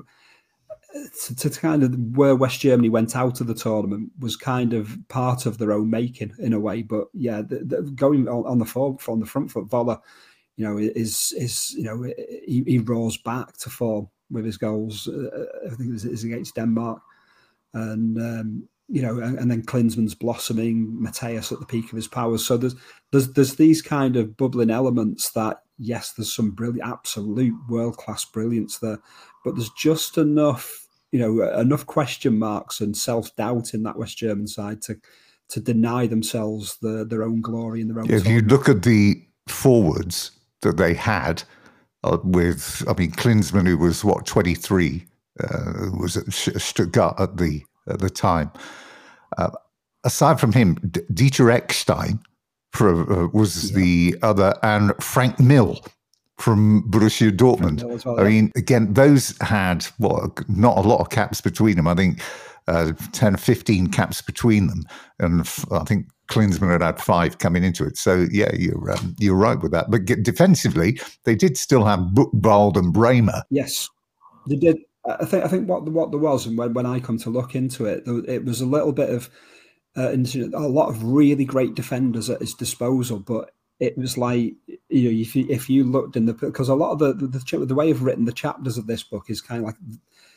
To, to kind of where West Germany went out of the tournament was kind of part of their own making in a way. But yeah, the, the, going on, on the form, on the front foot, Voller, you know, is is you know he, he roars back to form with his goals. Uh, I think it was, it was against Denmark, and um, you know, and, and then Klinsmann's blossoming, Matthäus at the peak of his powers. So there's there's there's these kind of bubbling elements that yes, there's some brilliant, absolute world class brilliance there, but there's just enough. You know, enough question marks and self-doubt in that West German side to to deny themselves the, their own glory and their own. If you look at the forwards that they had uh, with, I mean, Klinsmann, who was, what, twenty-three, uh, was at Stuttgart at the, at the time. Uh, aside from him, D- Dieter Eckstein for, uh, was yeah. the other, and Frank Mill from Borussia Dortmund. Well, I mean, again, those had, well, not a lot of caps between them. I think uh, ten, fifteen caps between them. And f- I think Klinsmann had had five coming into it. So, yeah, you're um, you're right with that. But defensively, they did still have Buchwald and Bremer. Yes, they did. I think I think what what there was, and when, when I come to look into it, it was a little bit of uh, a lot of really great defenders at his disposal. But it was like, you know, if you, if you looked in the, because a lot of the the, the the way I've written the chapters of this book is kind of like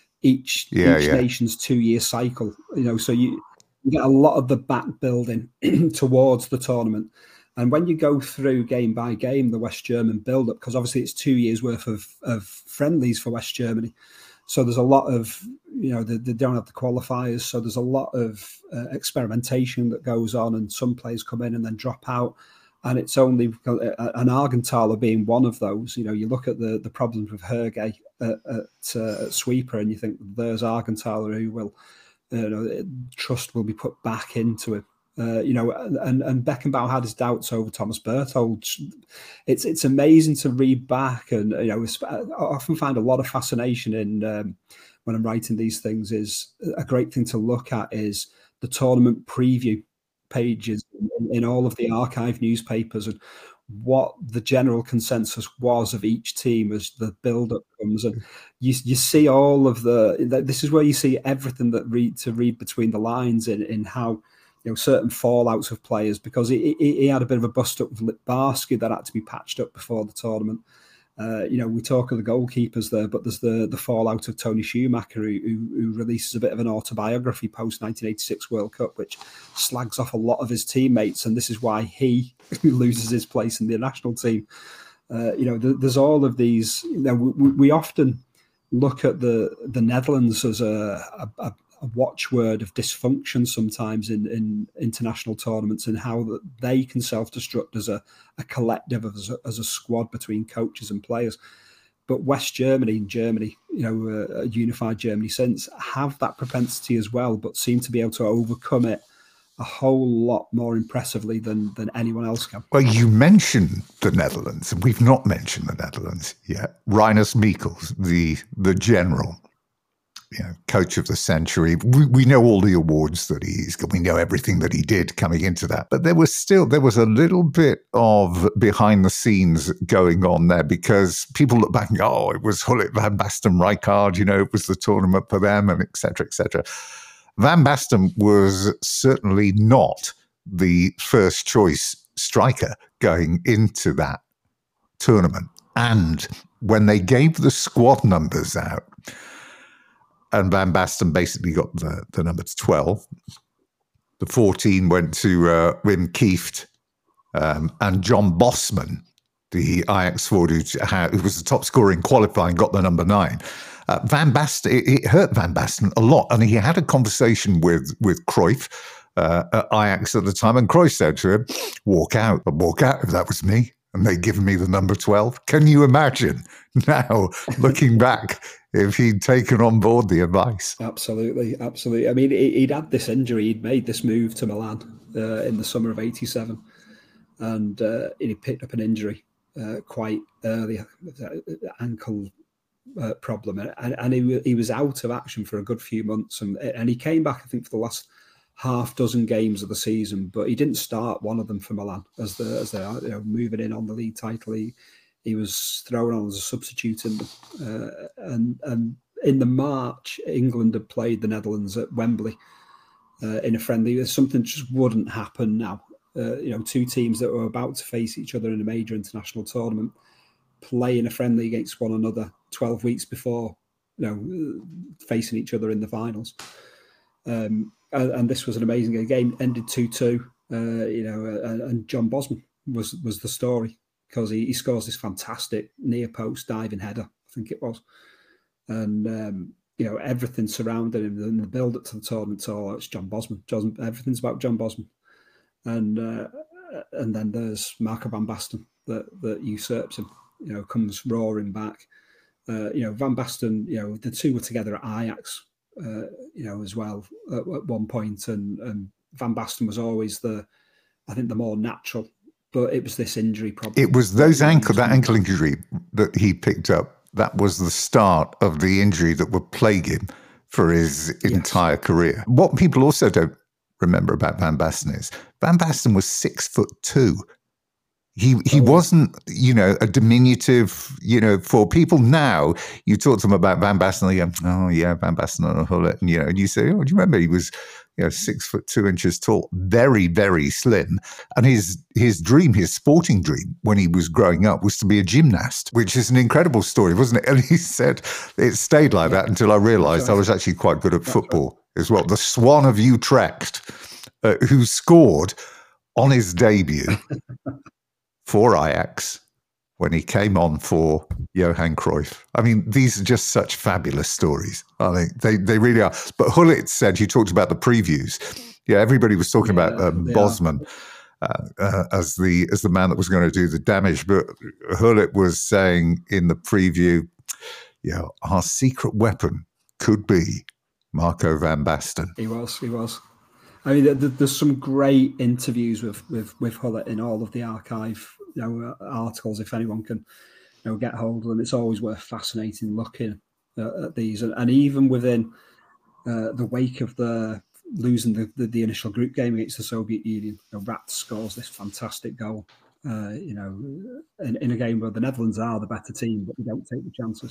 each yeah, each yeah. nation's two year cycle. You know, so you, you get a lot of the back building towards the tournament. And when you go through game by game, the West German build up, because obviously it's two years worth of, of friendlies for West Germany. So there's a lot of, you know, they, they don't have the qualifiers. So there's a lot of uh, experimentation that goes on, and some players come in and then drop out. And it's only an Argenthaler being one of those. You know, you look at the, the problems with Hergé at, at, uh, at sweeper, and you think there's Argenthaler who will, you know, trust will be put back into him. Uh, you know, and, and Beckenbauer had his doubts over Thomas Berthold. It's it's amazing to read back, and you know, I often find a lot of fascination in um, when I'm writing these things. Is a great thing to look at is the tournament preview pages in, in all of the archive newspapers, and what the general consensus was of each team as the build-up comes, and you you see all of the. This is where you see everything that read to read between the lines in in how. You know, certain fallouts of players, because he, he, he had a bit of a bust up with Litbarski that had to be patched up before the tournament. Uh, you know, we talk of the goalkeepers there, but there's the the fallout of Tony Schumacher, who, who, who releases a bit of an autobiography post nineteen eighty-six World Cup, which slags off a lot of his teammates, and this is why he loses his place in the national team. Uh, you know, th- there's all of these. You know, we, we often look at the the Netherlands as a, a, a a watchword of dysfunction sometimes in, in international tournaments, and how that they can self-destruct as a, a collective, as a, as a squad between coaches and players. But West Germany and Germany, you know, uh, a unified Germany since, have that propensity as well, but seem to be able to overcome it a whole lot more impressively than, than anyone else can. Well, you mentioned the Netherlands, and we've not mentioned the Netherlands yet. Rinus Michels, the the general, you know, coach of the century. We, we know all the awards that he's got. We know everything that he did coming into that. But there was still, there was a little bit of behind the scenes going on there, because people look back and go, oh, it was Gullit, Van Basten, Rijkaard, you know, it was the tournament for them, and et cetera, et cetera. Van Basten was certainly not the first choice striker going into that tournament. And when they gave the squad numbers out, and Van Basten basically got the, the number twelve. The fourteen went to uh, Wim Kieft, um, and John Bosman, the Ajax forward who, who was the top scorer in qualifying, got the number nine. Uh, Van Basten, it, it hurt Van Basten a lot, and he had a conversation with with Cruyff uh, at Ajax at the time, and Cruyff said to him, "Walk out, I'd walk out if that was me." And they'd given me the number twelve. Can you imagine now, looking back, if he'd taken on board the advice? Absolutely, absolutely. I mean, he'd had this injury. He'd made this move to Milan uh, in the summer of eighty-seven. And uh, he picked up an injury uh, quite early, ankle uh, problem. And, and he, he was out of action for a good few months. And, and he came back, I think, for the last half dozen games of the season, but he didn't start one of them for Milan as the as they are, you know, moving in on the league title. He, he was thrown on as a substitute in them. Uh, and and in the March, England had played the Netherlands at Wembley uh, in a friendly. Something just wouldn't happen now. Uh, you know, two teams that were about to face each other in a major international tournament play in a friendly against one another twelve weeks before, you know, facing each other in the finals. Um, And, and this was an amazing game. Ended two two, uh, you know, uh, and John Bosman was was the story, because he, he scores this fantastic near post diving header, I think it was, and um, you know, everything surrounding him, and the build up to the tournament. So it's John Bosman. John, everything's about John Bosman, and uh, and then there's Marco Van Basten that that usurps him. You know, comes roaring back. Uh, you know, Van Basten. You know, the two were together at Ajax. Uh, you know, as well at, at one point, and, and Van Basten was always the, I think, the more natural, but it was this injury problem. It was those ankle, that ankle injury that he picked up. That was the start of the injury that would plague him for his entire yes. career. What people also don't remember about Van Basten is Van Basten was six foot two. He he oh. wasn't, you know, a diminutive, you know, for people now, you talk to them about Van Basten, they go, oh, yeah, Van Basten on a Hullet. And, you know, and you say, oh, do you remember he was, you know, six foot two inches tall, very, very slim. And his his dream, his sporting dream when he was growing up was to be a gymnast, which is an incredible story, wasn't it? And he said it stayed like yeah. that until I realised I was actually quite good at That's football right. as well. The Swan of Utrecht, uh, who scored on his debut for Ajax when he came on for Johan Cruyff. I mean, these are just such fabulous stories. I think they, they really are. But Hullet said, you talked about the previews. Yeah, everybody was talking yeah, about um, Bosman uh, uh, as the as the man that was going to do the damage. But Hullet was saying in the preview, you know, our secret weapon could be Marco van Basten. He was, he was. I mean, there's some great interviews with with with Hullet in all of the archive, you know, articles. If anyone can, you know, get hold of them, it's always worth fascinating looking uh, at these. And, and even within uh, the wake of the losing the, the, the initial group game against the Soviet Union, you know, Rat scores this fantastic goal. Uh, you know, in, in a game where the Netherlands are the better team, but they don't take the chances.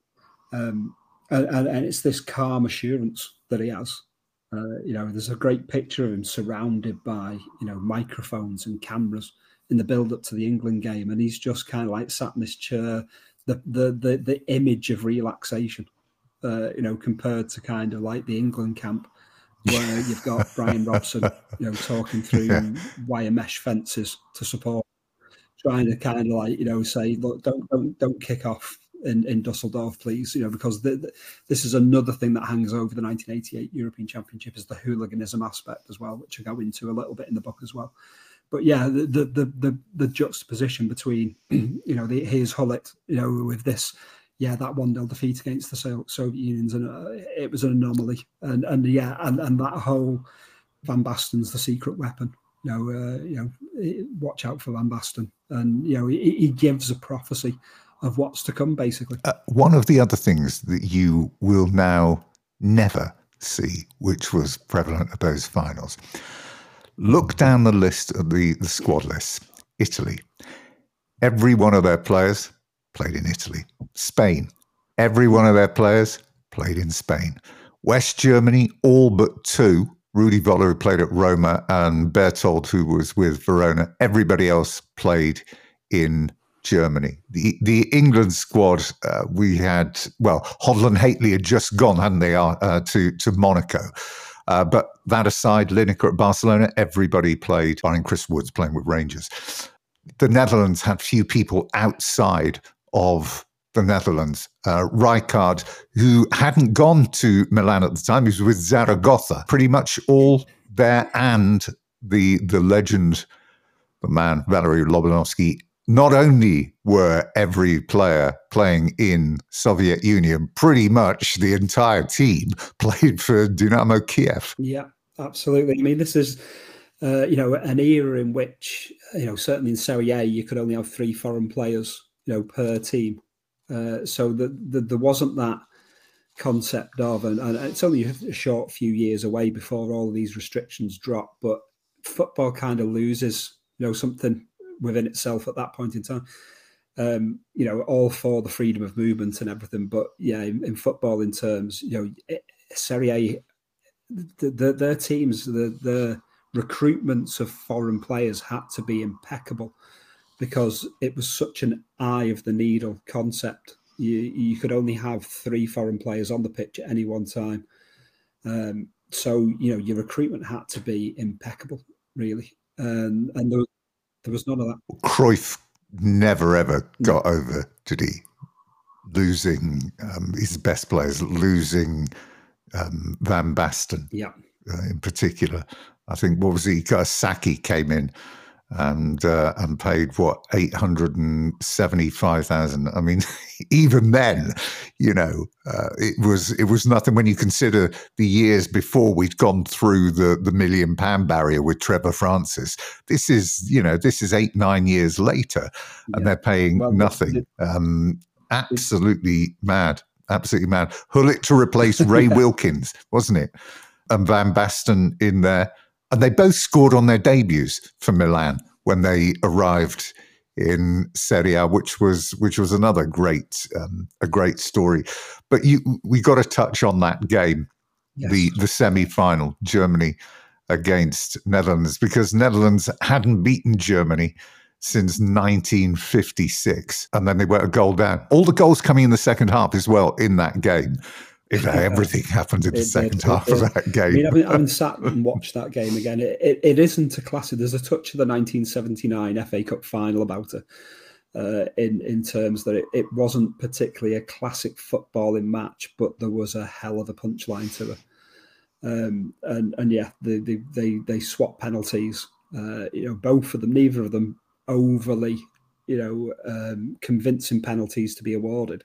Um, and, and, and it's this calm assurance that he has. Uh, you know, there's a great picture of him surrounded by, you know, microphones and cameras in the build-up to the England game, and he's just kind of like sat in this chair. The the the, the image of relaxation, uh, you know, compared to kind of like the England camp, where you've got Brian Robson, you know, talking through yeah. wire mesh fences to support, trying to kind of like, you know, say, look, don't don't don't kick off in, in Dusseldorf, please, you know, because the, the, this is another thing that hangs over the nineteen eighty-eight European Championship is the hooliganism aspect as well, which I go into a little bit in the book as well. But yeah, the the the the, the juxtaposition between, you know, the, here's Hullet, you know, with this, yeah, that one nil defeat against the Soviet Unions, and uh, it was an anomaly, and and yeah, and and that whole Van Basten's the secret weapon. You know, uh, you know, watch out for Van Basten, and you know, he, he gives a prophecy of what's to come, basically. Uh, one of the other things that you will now never see, which was prevalent at those finals, look down the list of the, the squad lists. Italy, every one of their players played in Italy. Spain, every one of their players played in Spain. West Germany, all but two, Rudi Völler, who played at Roma, and Berthold, who was with Verona, everybody else played in Germany. The the England squad, uh, we had, well, Hovland Hately had just gone, hadn't they, uh, to, to Monaco. Uh, but that aside, Lineker at Barcelona, everybody played, barring Chris Woods playing with Rangers. The Netherlands had few people outside of the Netherlands. Uh, Rijkaard, who hadn't gone to Milan at the time, he was with Zaragoza, pretty much all there, and the, the legend, the man, Valery Lobanovsky. Not only were every player playing in Soviet Union, pretty much the entire team played for Dynamo Kiev. Yeah, absolutely. I mean, this is, uh, you know, an era in which, you know, certainly in Serie A, you could only have three foreign players, you know, per team. Uh, so the, the, there wasn't that concept of, and, and it's only a short few years away before all of these restrictions drop, but football kind of loses, you know, something within itself at that point in time. Um, you know, all for the freedom of movement and everything. But yeah, in, in football, in terms, you know, Serie A, the, the, their teams, the, the recruitments of foreign players had to be impeccable because it was such an eye of the needle concept. You, you could only have three foreign players on the pitch at any one time. Um, so, you know, your recruitment had to be impeccable, really. Um, and there was, There was none of that. Cruyff never, ever got no. over, did he? Losing um, his best players, losing um, Van Basten yeah. uh, in particular. I think, what was he? Saki came in and uh, and paid, what, eight hundred seventy-five thousand. I mean, even then, you know, uh, it was it was nothing when you consider the years before we'd gone through the, the million pound barrier with Trevor Francis. This is, you know, this is eight, nine years later, and yeah. they're paying well, nothing. It, um, absolutely it, mad. Absolutely mad. Hullet to replace Ray Wilkins, wasn't it? And Van Basten in there. And they both scored on their debuts for Milan when they arrived in Serie A, which was which was another great um, a great story. But you we got to touch on that game, yes. the the semi-final, Germany against Netherlands, because Netherlands hadn't beaten Germany since nineteen fifty-six, and then they were a goal down. All the goals coming in the second half as well in that game. If everything happened in the it second did, half of that game. I mean, having, having sat and watched that game again, it, it, it isn't a classic. There's a touch of the nineteen seventy-nine F A Cup final about it, uh, in in terms that it, it wasn't particularly a classic footballing match, but there was a hell of a punchline to it. Um, and and yeah, they they they, they swapped penalties. Uh, you know, both of them, neither of them overly, you know, um, convincing penalties to be awarded.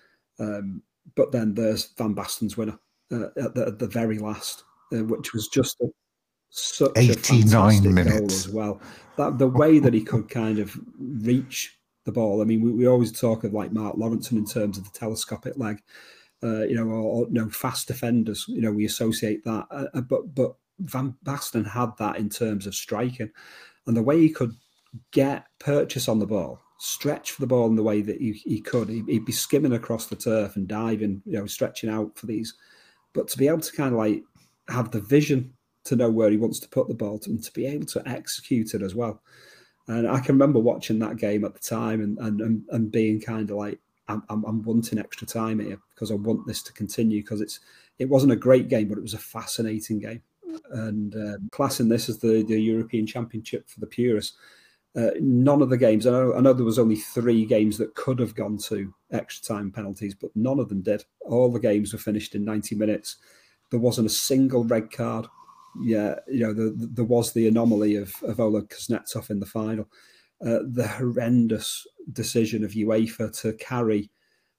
Um, But then there's Van Basten's winner uh, at, the, at the very last, uh, which was just a, such eighty-nine a fantastic minutes. goal as well. That the way that he could kind of reach the ball. I mean, we, we always talk of like Mark Lawrenson in terms of the telescopic leg, uh, you know, or, or you know, fast defenders. You know, we associate that, uh, but but Van Basten had that in terms of striking, and the way he could get purchase on the ball. Stretch for the ball in the way that he, he could. He, he'd be skimming across the turf and diving, you know, stretching out for these. But to be able to kind of like have the vision to know where he wants to put the ball to, and to be able to execute it as well. And I can remember watching that game at the time and and, and, and being kind of like, I'm, I'm, I'm wanting extra time here because I want this to continue, because it's it wasn't a great game, but it was a fascinating game. And um, classing this as the, the European Championship for the purists. Uh, none of the games, I know, I know there was only three games that could have gone to extra time penalties, but none of them did. All the games were finished in ninety minutes. There wasn't a single red card. Yeah, you know, the, the, there was the anomaly of, of Oleg Kuznetsov in the final. Uh, the horrendous decision of UEFA to carry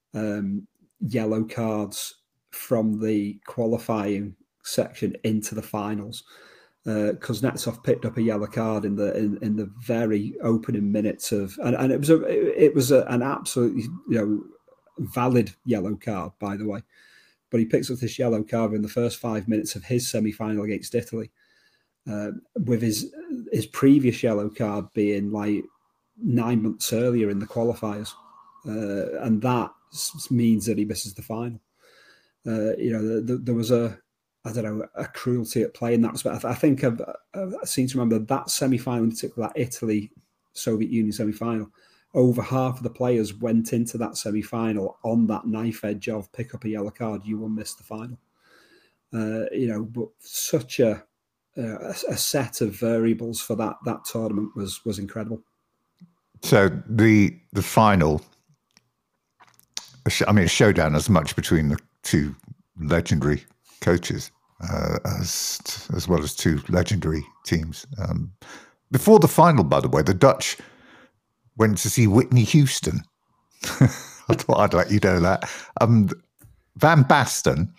um, yellow cards from the qualifying section into the finals. Uh, Kuznetsov picked up a yellow card in the in, in the very opening minutes of, and, and it was a it was a, an absolutely, you know, valid yellow card, by the way. But he picks up this yellow card in the first five minutes of his semi-final against Italy, uh, with his his previous yellow card being like nine months earlier in the qualifiers, uh, and that means that he misses the final. Uh, you know, the, the, there was a. I don't know, a cruelty at play in that respect. I think I've, I seem to remember that semi-final, in particular, that Italy-Soviet Union semi-final, over half of the players went into that semi-final on that knife edge of pick up a yellow card, you will miss the final. Uh, you know, but such a, a a set of variables for that that tournament was was incredible. So the the final, I mean, a showdown as much between the two legendary coaches uh, as as well as two legendary teams. Um, before the final, by the way, the Dutch went to see Whitney Houston. I thought I'd let you know that. Um, Van Basten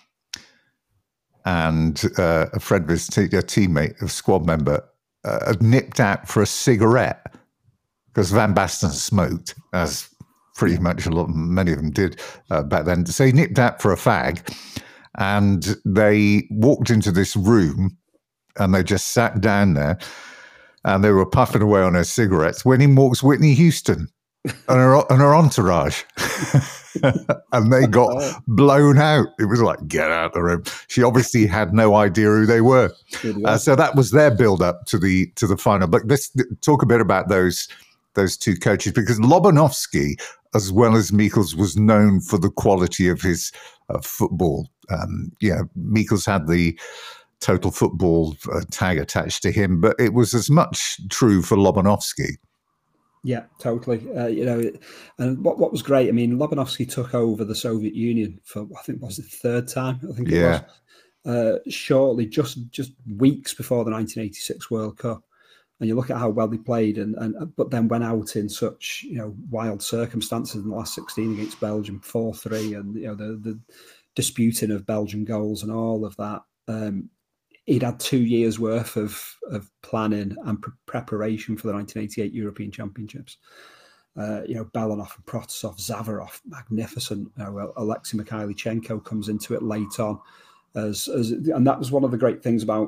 and uh, a friend of his, a teammate, a squad member, uh, had nipped out for a cigarette because Van Basten smoked, as pretty much a lot, many of them did uh, back then. So he nipped out for a fag. And they walked into this room and they just sat down there and they were puffing away on their cigarettes when in walks Whitney Houston and her, and her entourage. And they got blown out. It was like, get out of the room. She obviously had no idea who they were. Uh, so that was their build-up to the to the final. But let's talk a bit about those, those two coaches, because Lobanovsky, as well as Michels, was known for the quality of his uh, football. Um, yeah, Michels had the total football uh, tag attached to him, but it was as much true for Lobanovsky. Yeah, totally. Uh, you know, and what what was great, I mean, Lobanovsky took over the Soviet Union for, I think, was it the third time? I think it yeah. was. Uh, shortly, just just weeks before the nineteen eighty-six World Cup. And you look at how well they played, and, and but then went out in such, you know, wild circumstances in the last sixteen against Belgium, four three, and, you know, the the disputing of Belgian goals and all of that. Um, he'd had two years worth of of planning and pre- preparation for the nineteen eighty-eight European Championships. Uh, you know, Belanov and Protasov, Zavarov, magnificent. You know, Alexei Mikhailichenko comes into it late on, as, as and that was one of the great things about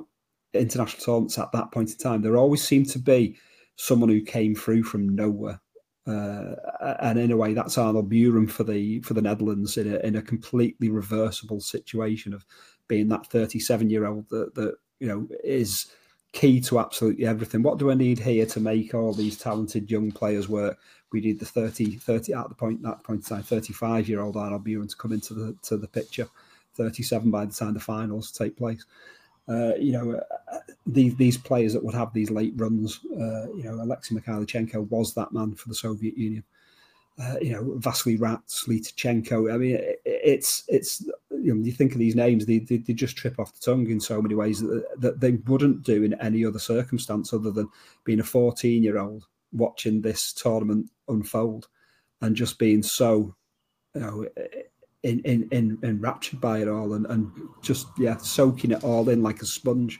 international tournaments at that point in time, there always seemed to be someone who came through from nowhere. Uh, and in a way, that's Arnold Buurum for the for the Netherlands in a, in a completely reversible situation of being that thirty-seven-year-old that, that you know is key to absolutely everything. What do I need here to make all these talented young players work? We need the thirty, thirty at the point that point in time, thirty-five-year-old Arnold Buurum to come into the to the picture, thirty-seven by the time the finals take place. Uh, you know, uh, these these players that would have these late runs. Uh, you know, Alexei Mikhailichenko was that man for the Soviet Union. Uh, you know, Vasily Rats, Litachenko. I mean, it, it's it's you know, you think of these names, they, they they just trip off the tongue in so many ways that, that they wouldn't do in any other circumstance other than being a fourteen-year-old watching this tournament unfold and just being so, you know, in in, in enraptured by it all and, and just yeah soaking it all in like a sponge,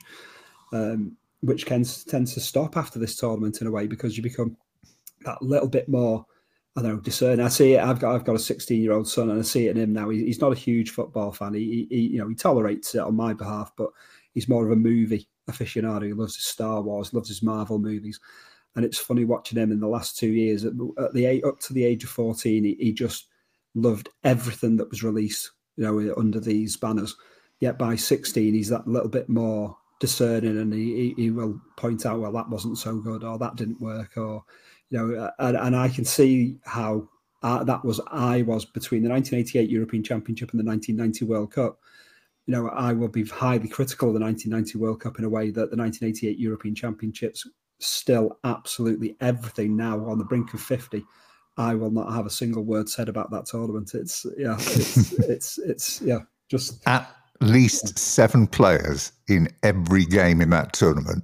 um, which tends tends to stop after this tournament in a way because you become that little bit more, I don't know, discerning. I see it. I've got I've got a sixteen-year-old son, and I see it in him now. He, he's not a huge football fan. He, he you know he tolerates it on my behalf, but he's more of a movie aficionado. He loves his Star Wars, loves his Marvel movies. And it's funny watching him in the last two years. At, at the up to the age of fourteen, he, he just loved everything that was released, you know, under these banners. Yet by sixteen, he's that little bit more discerning, and he, he will point out, well, that wasn't so good, or that didn't work, or you know. And, and I can see how uh, that was. I was between the nineteen eighty-eight European Championship and the nineteen ninety World Cup. You know, I will be highly critical of the nineteen ninety World Cup in a way that the nineteen eighty-eight European Championships. Still absolutely everything now on the brink of fifty. I will not have a single word said about that tournament. It's yeah, it's it's it's yeah, just at least yeah. seven players in every game in that tournament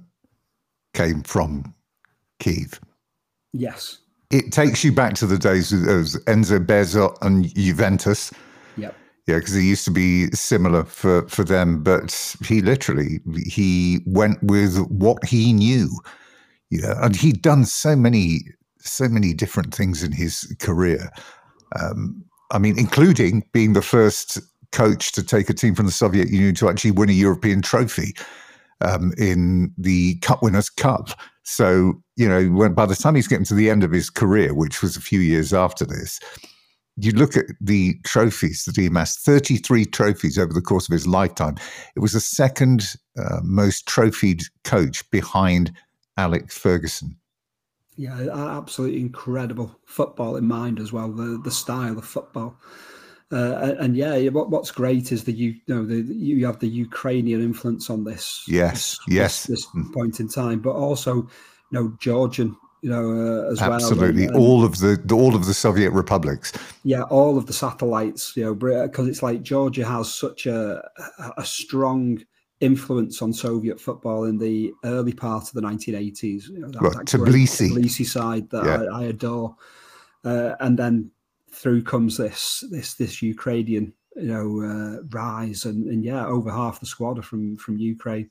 came from Kyiv. Yes, it takes you back to the days of Enzo Berzot and Juventus. Yep. Yeah, because it used to be similar for for them, but he literally he went with what he knew. Yeah, and he'd done so many, so many different things in his career. Um, I mean, including being the first coach to take a team from the Soviet Union to actually win a European trophy um, in the Cup Winners' Cup. So, you know, when by the time he's getting to the end of his career, which was a few years after this, you look at the trophies that he amassed, thirty-three trophies over the course of his lifetime. It was the second uh, most trophied coach behind Alex Ferguson. Yeah, absolutely incredible football in mind as well. The the style of football, uh, and yeah, what, what's great is the you know the you have the Ukrainian influence on this. Yes, this, yes. This, this point in time, but also you know Georgian, you know uh, as absolutely. well. Absolutely, and, all of the, the all of the Soviet republics. Yeah, all of the satellites. You know, because it's like Georgia has such a a strong influence on Soviet football in the early part of the nineteen eighties. You know, that, well, that Tbilisi. Tbilisi side that yeah. I, I adore, uh, and then through comes this this this Ukrainian you know uh, rise, and, and yeah, over half the squad are from from Ukraine,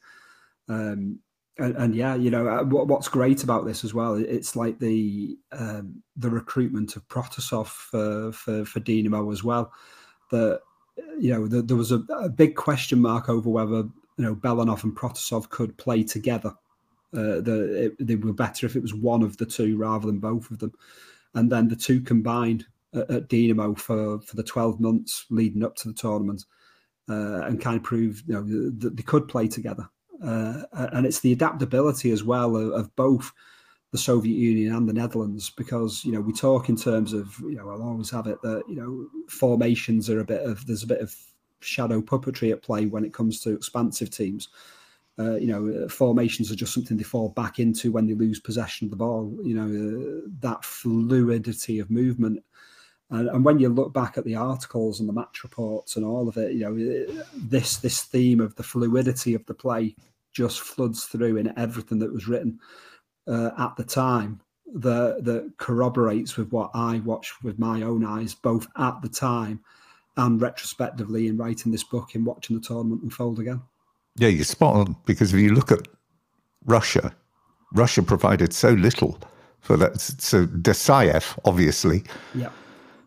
um, and, and yeah, you know what, what's great about this as well. It's like the um, the recruitment of Protasov for for, for Dinamo as well. That you know the, there was a, a big question mark over whether. You know, Belanov and Protasov could play together. Uh, the, it, they were better if it was one of the two rather than both of them. And then the two combined at, at Dinamo for, for the twelve months leading up to the tournament uh, and kind of proved you know, that they could play together. Uh, and it's the adaptability as well of, of both the Soviet Union and the Netherlands, because, you know, we talk in terms of, you know, I'll always have it that, you know, formations are a bit of, there's a bit of, shadow puppetry at play when it comes to expansive teams. Uh, you know, formations are just something they fall back into when they lose possession of the ball. You know, uh, that fluidity of movement. And, and when you look back at the articles and the match reports and all of it, you know, this this theme of the fluidity of the play just floods through in everything that was written uh, at the time. That that corroborates with what I watched with my own eyes, both at the time and retrospectively in writing this book and watching the tournament unfold again. Yeah, you're spot on, because if you look at Russia, Russia provided so little for that. So Desaev, obviously. Yeah.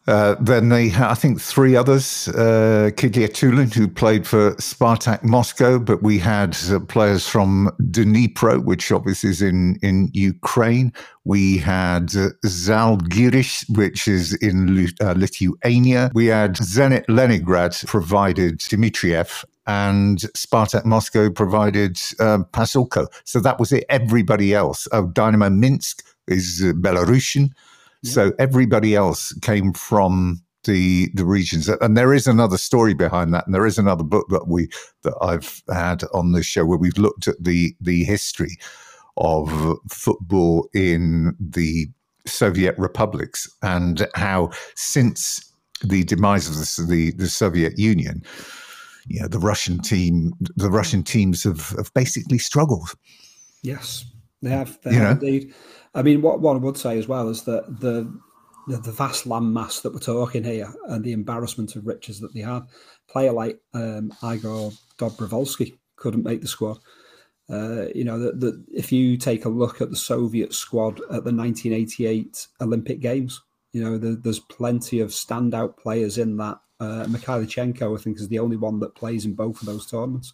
Uh, then they had, I think, three others. Uh, Kyria Tulin, who played for Spartak Moscow, but we had uh, players from Dnipro, which obviously is in, in Ukraine. We had uh, Zalgiris, which is in uh, Lithuania. We had Zenit Leningrad provided Dmitriev, and Spartak Moscow provided uh, Pasulko. So that was it. Everybody else. Oh, Dynamo Minsk is uh, Belarusian. Yeah. So everybody else came from the the regions, and there is another story behind that, and there is another book that we that I've had on this show where we've looked at the the history of football in the Soviet republics and how since the demise of the the, the Soviet Union, you know, the Russian team, the Russian teams have, have basically struggled. Yes, they have. They you have know? Indeed. I mean, what one would say as well is that the, the the vast landmass that we're talking here and the embarrassment of riches that they had. A player like um, Igor Dobrovolsky couldn't make the squad. Uh, you know, that the, if you take a look at the Soviet squad at the nineteen eighty-eight Olympic Games, you know, the, there's plenty of standout players in that. Uh, Mikhailichenko, I think, is the only one that plays in both of those tournaments.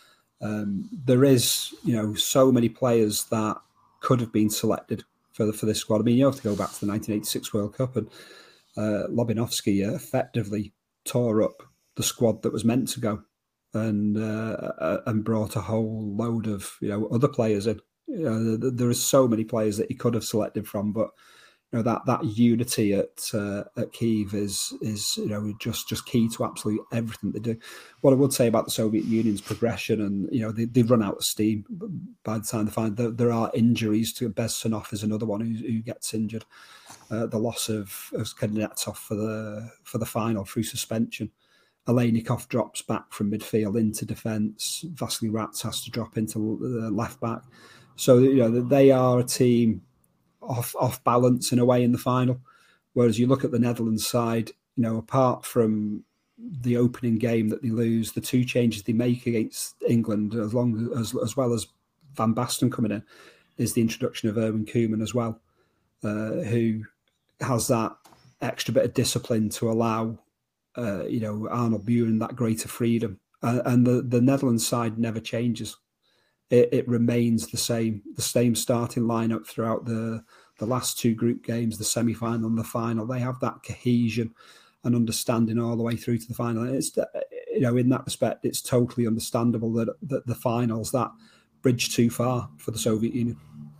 Um, there is, you know, so many players that could have been selected for the, for this squad. I mean, you have to go back to the nineteen eighty-six World Cup, and uh, Lobanovsky effectively tore up the squad that was meant to go, and uh, and brought a whole load of, you know, other players in. You know, there is so many players that he could have selected from, but you know, that that unity at uh, at Kyiv is is you know just just key to absolutely everything they do. What I would say about the Soviet Union's progression, and you know they they've run out of steam by the time they find that there are injuries. To Bezsanov is another one who, who gets injured. Uh, the loss of, of Kuznetsov for the for the final through suspension. Aleynikov drops back from midfield into defence. Vasily Rats has to drop into uh, left back. So you know they are a team off off balance in a way in the final. Whereas you look at the Netherlands side, you know, apart from the opening game that they lose, the two changes they make against England, as long as as well as Van Basten coming in, is the introduction of Erwin Koeman as well, uh, who has that extra bit of discipline to allow, uh, you know, Arnold Buren that greater freedom. Uh, and the, the Netherlands side never changes. It, it remains the same, the same starting lineup throughout the the last two group games, the semi-final and the final. They have that cohesion and understanding all the way through to the final. And it's, you know, in that respect, it's totally understandable that, that the finals, that bridge too far for the Soviet Union.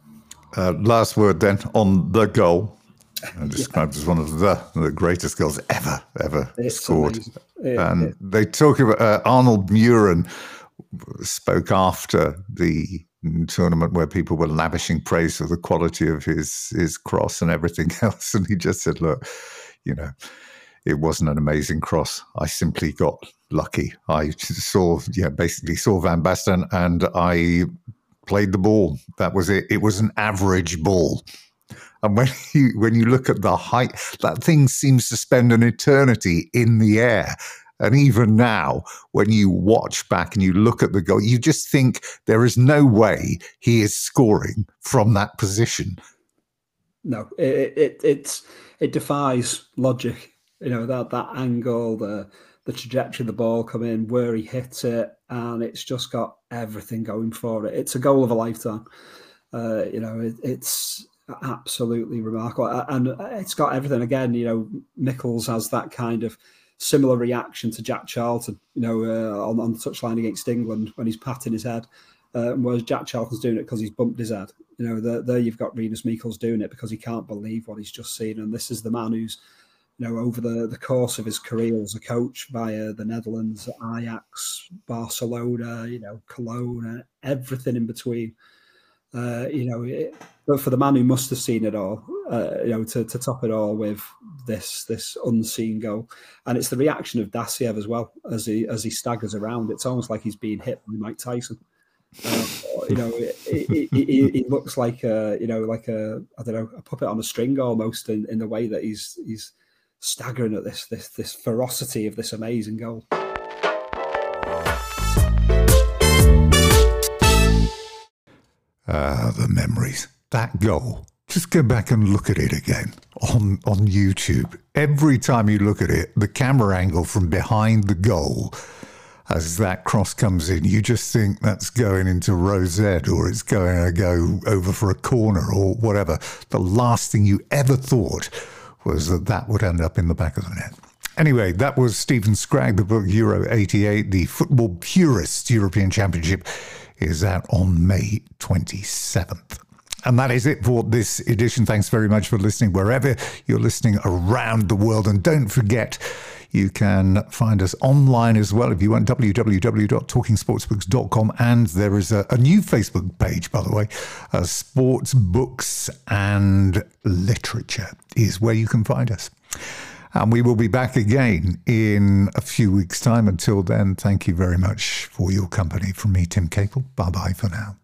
Uh, last word then on the goal. Described yeah. as one of the, the greatest goals ever, ever it's scored. It, and it, they talk about uh, Arnold Buren spoke after the tournament where people were lavishing praise for the quality of his his cross and everything else, and he just said, look, you know, it wasn't an amazing cross. I simply got lucky. I saw, yeah, basically saw Van Basten and I played the ball. That was it. It was an average ball. And when you when you look at the height, that thing seems to spend an eternity in the air. And even now, when you watch back and you look at the goal, you just think there is no way he is scoring from that position. No, it it it's, it defies logic. You know, that that angle, the the trajectory of the ball come in, where he hits it, and it's just got everything going for it. It's a goal of a lifetime. Uh, you know, it, it's absolutely remarkable, and it's got everything. Again, you know, Michels has that kind of similar reaction to Jack Charlton, you know, uh, on, on the touchline against England when he's patting his head, uh, whereas Jack Charlton's doing it because he's bumped his head. You know, there, there you've got Rinus Michels doing it because he can't believe what he's just seen. And this is the man who's, you know, over the, the course of his career as a coach via the Netherlands, Ajax, Barcelona, you know, Cologne, everything in between. Uh, you know, it, but for the man who must have seen it all, uh, you know, to, to top it all with this this unseen goal, and it's the reaction of Dasiev as well as he as he staggers around. It's almost like he's being hit by Mike Tyson. Uh, you know, it, it, it, it, it looks like a you know like a I don't know a puppet on a string almost in, in the way that he's he's staggering at this this this ferocity of this amazing goal. Ah, the memories. That goal just go back and look at it again on, on YouTube. Every time you look at it, the camera angle from behind the goal as that cross comes in, you just think that's going into rosette or it's going to go over for a corner or whatever. The last thing you ever thought was that that would end up in the back of the net. Anyway, that was Stephen Scragg. The book Euro eighty-eight, the Football Purist European Championship, is out on May twenty-seventh. And that is it for this edition. Thanks very much for listening wherever you're listening around the world. And don't forget, you can find us online as well if you want, w w w dot talking sportsbooks dot com. And there is a, a new Facebook page, by the way, uh, Sports Books and Literature is where you can find us. And we will be back again in a few weeks' time. Until then, thank you very much for your company. From me, Tim Capel. Bye-bye for now.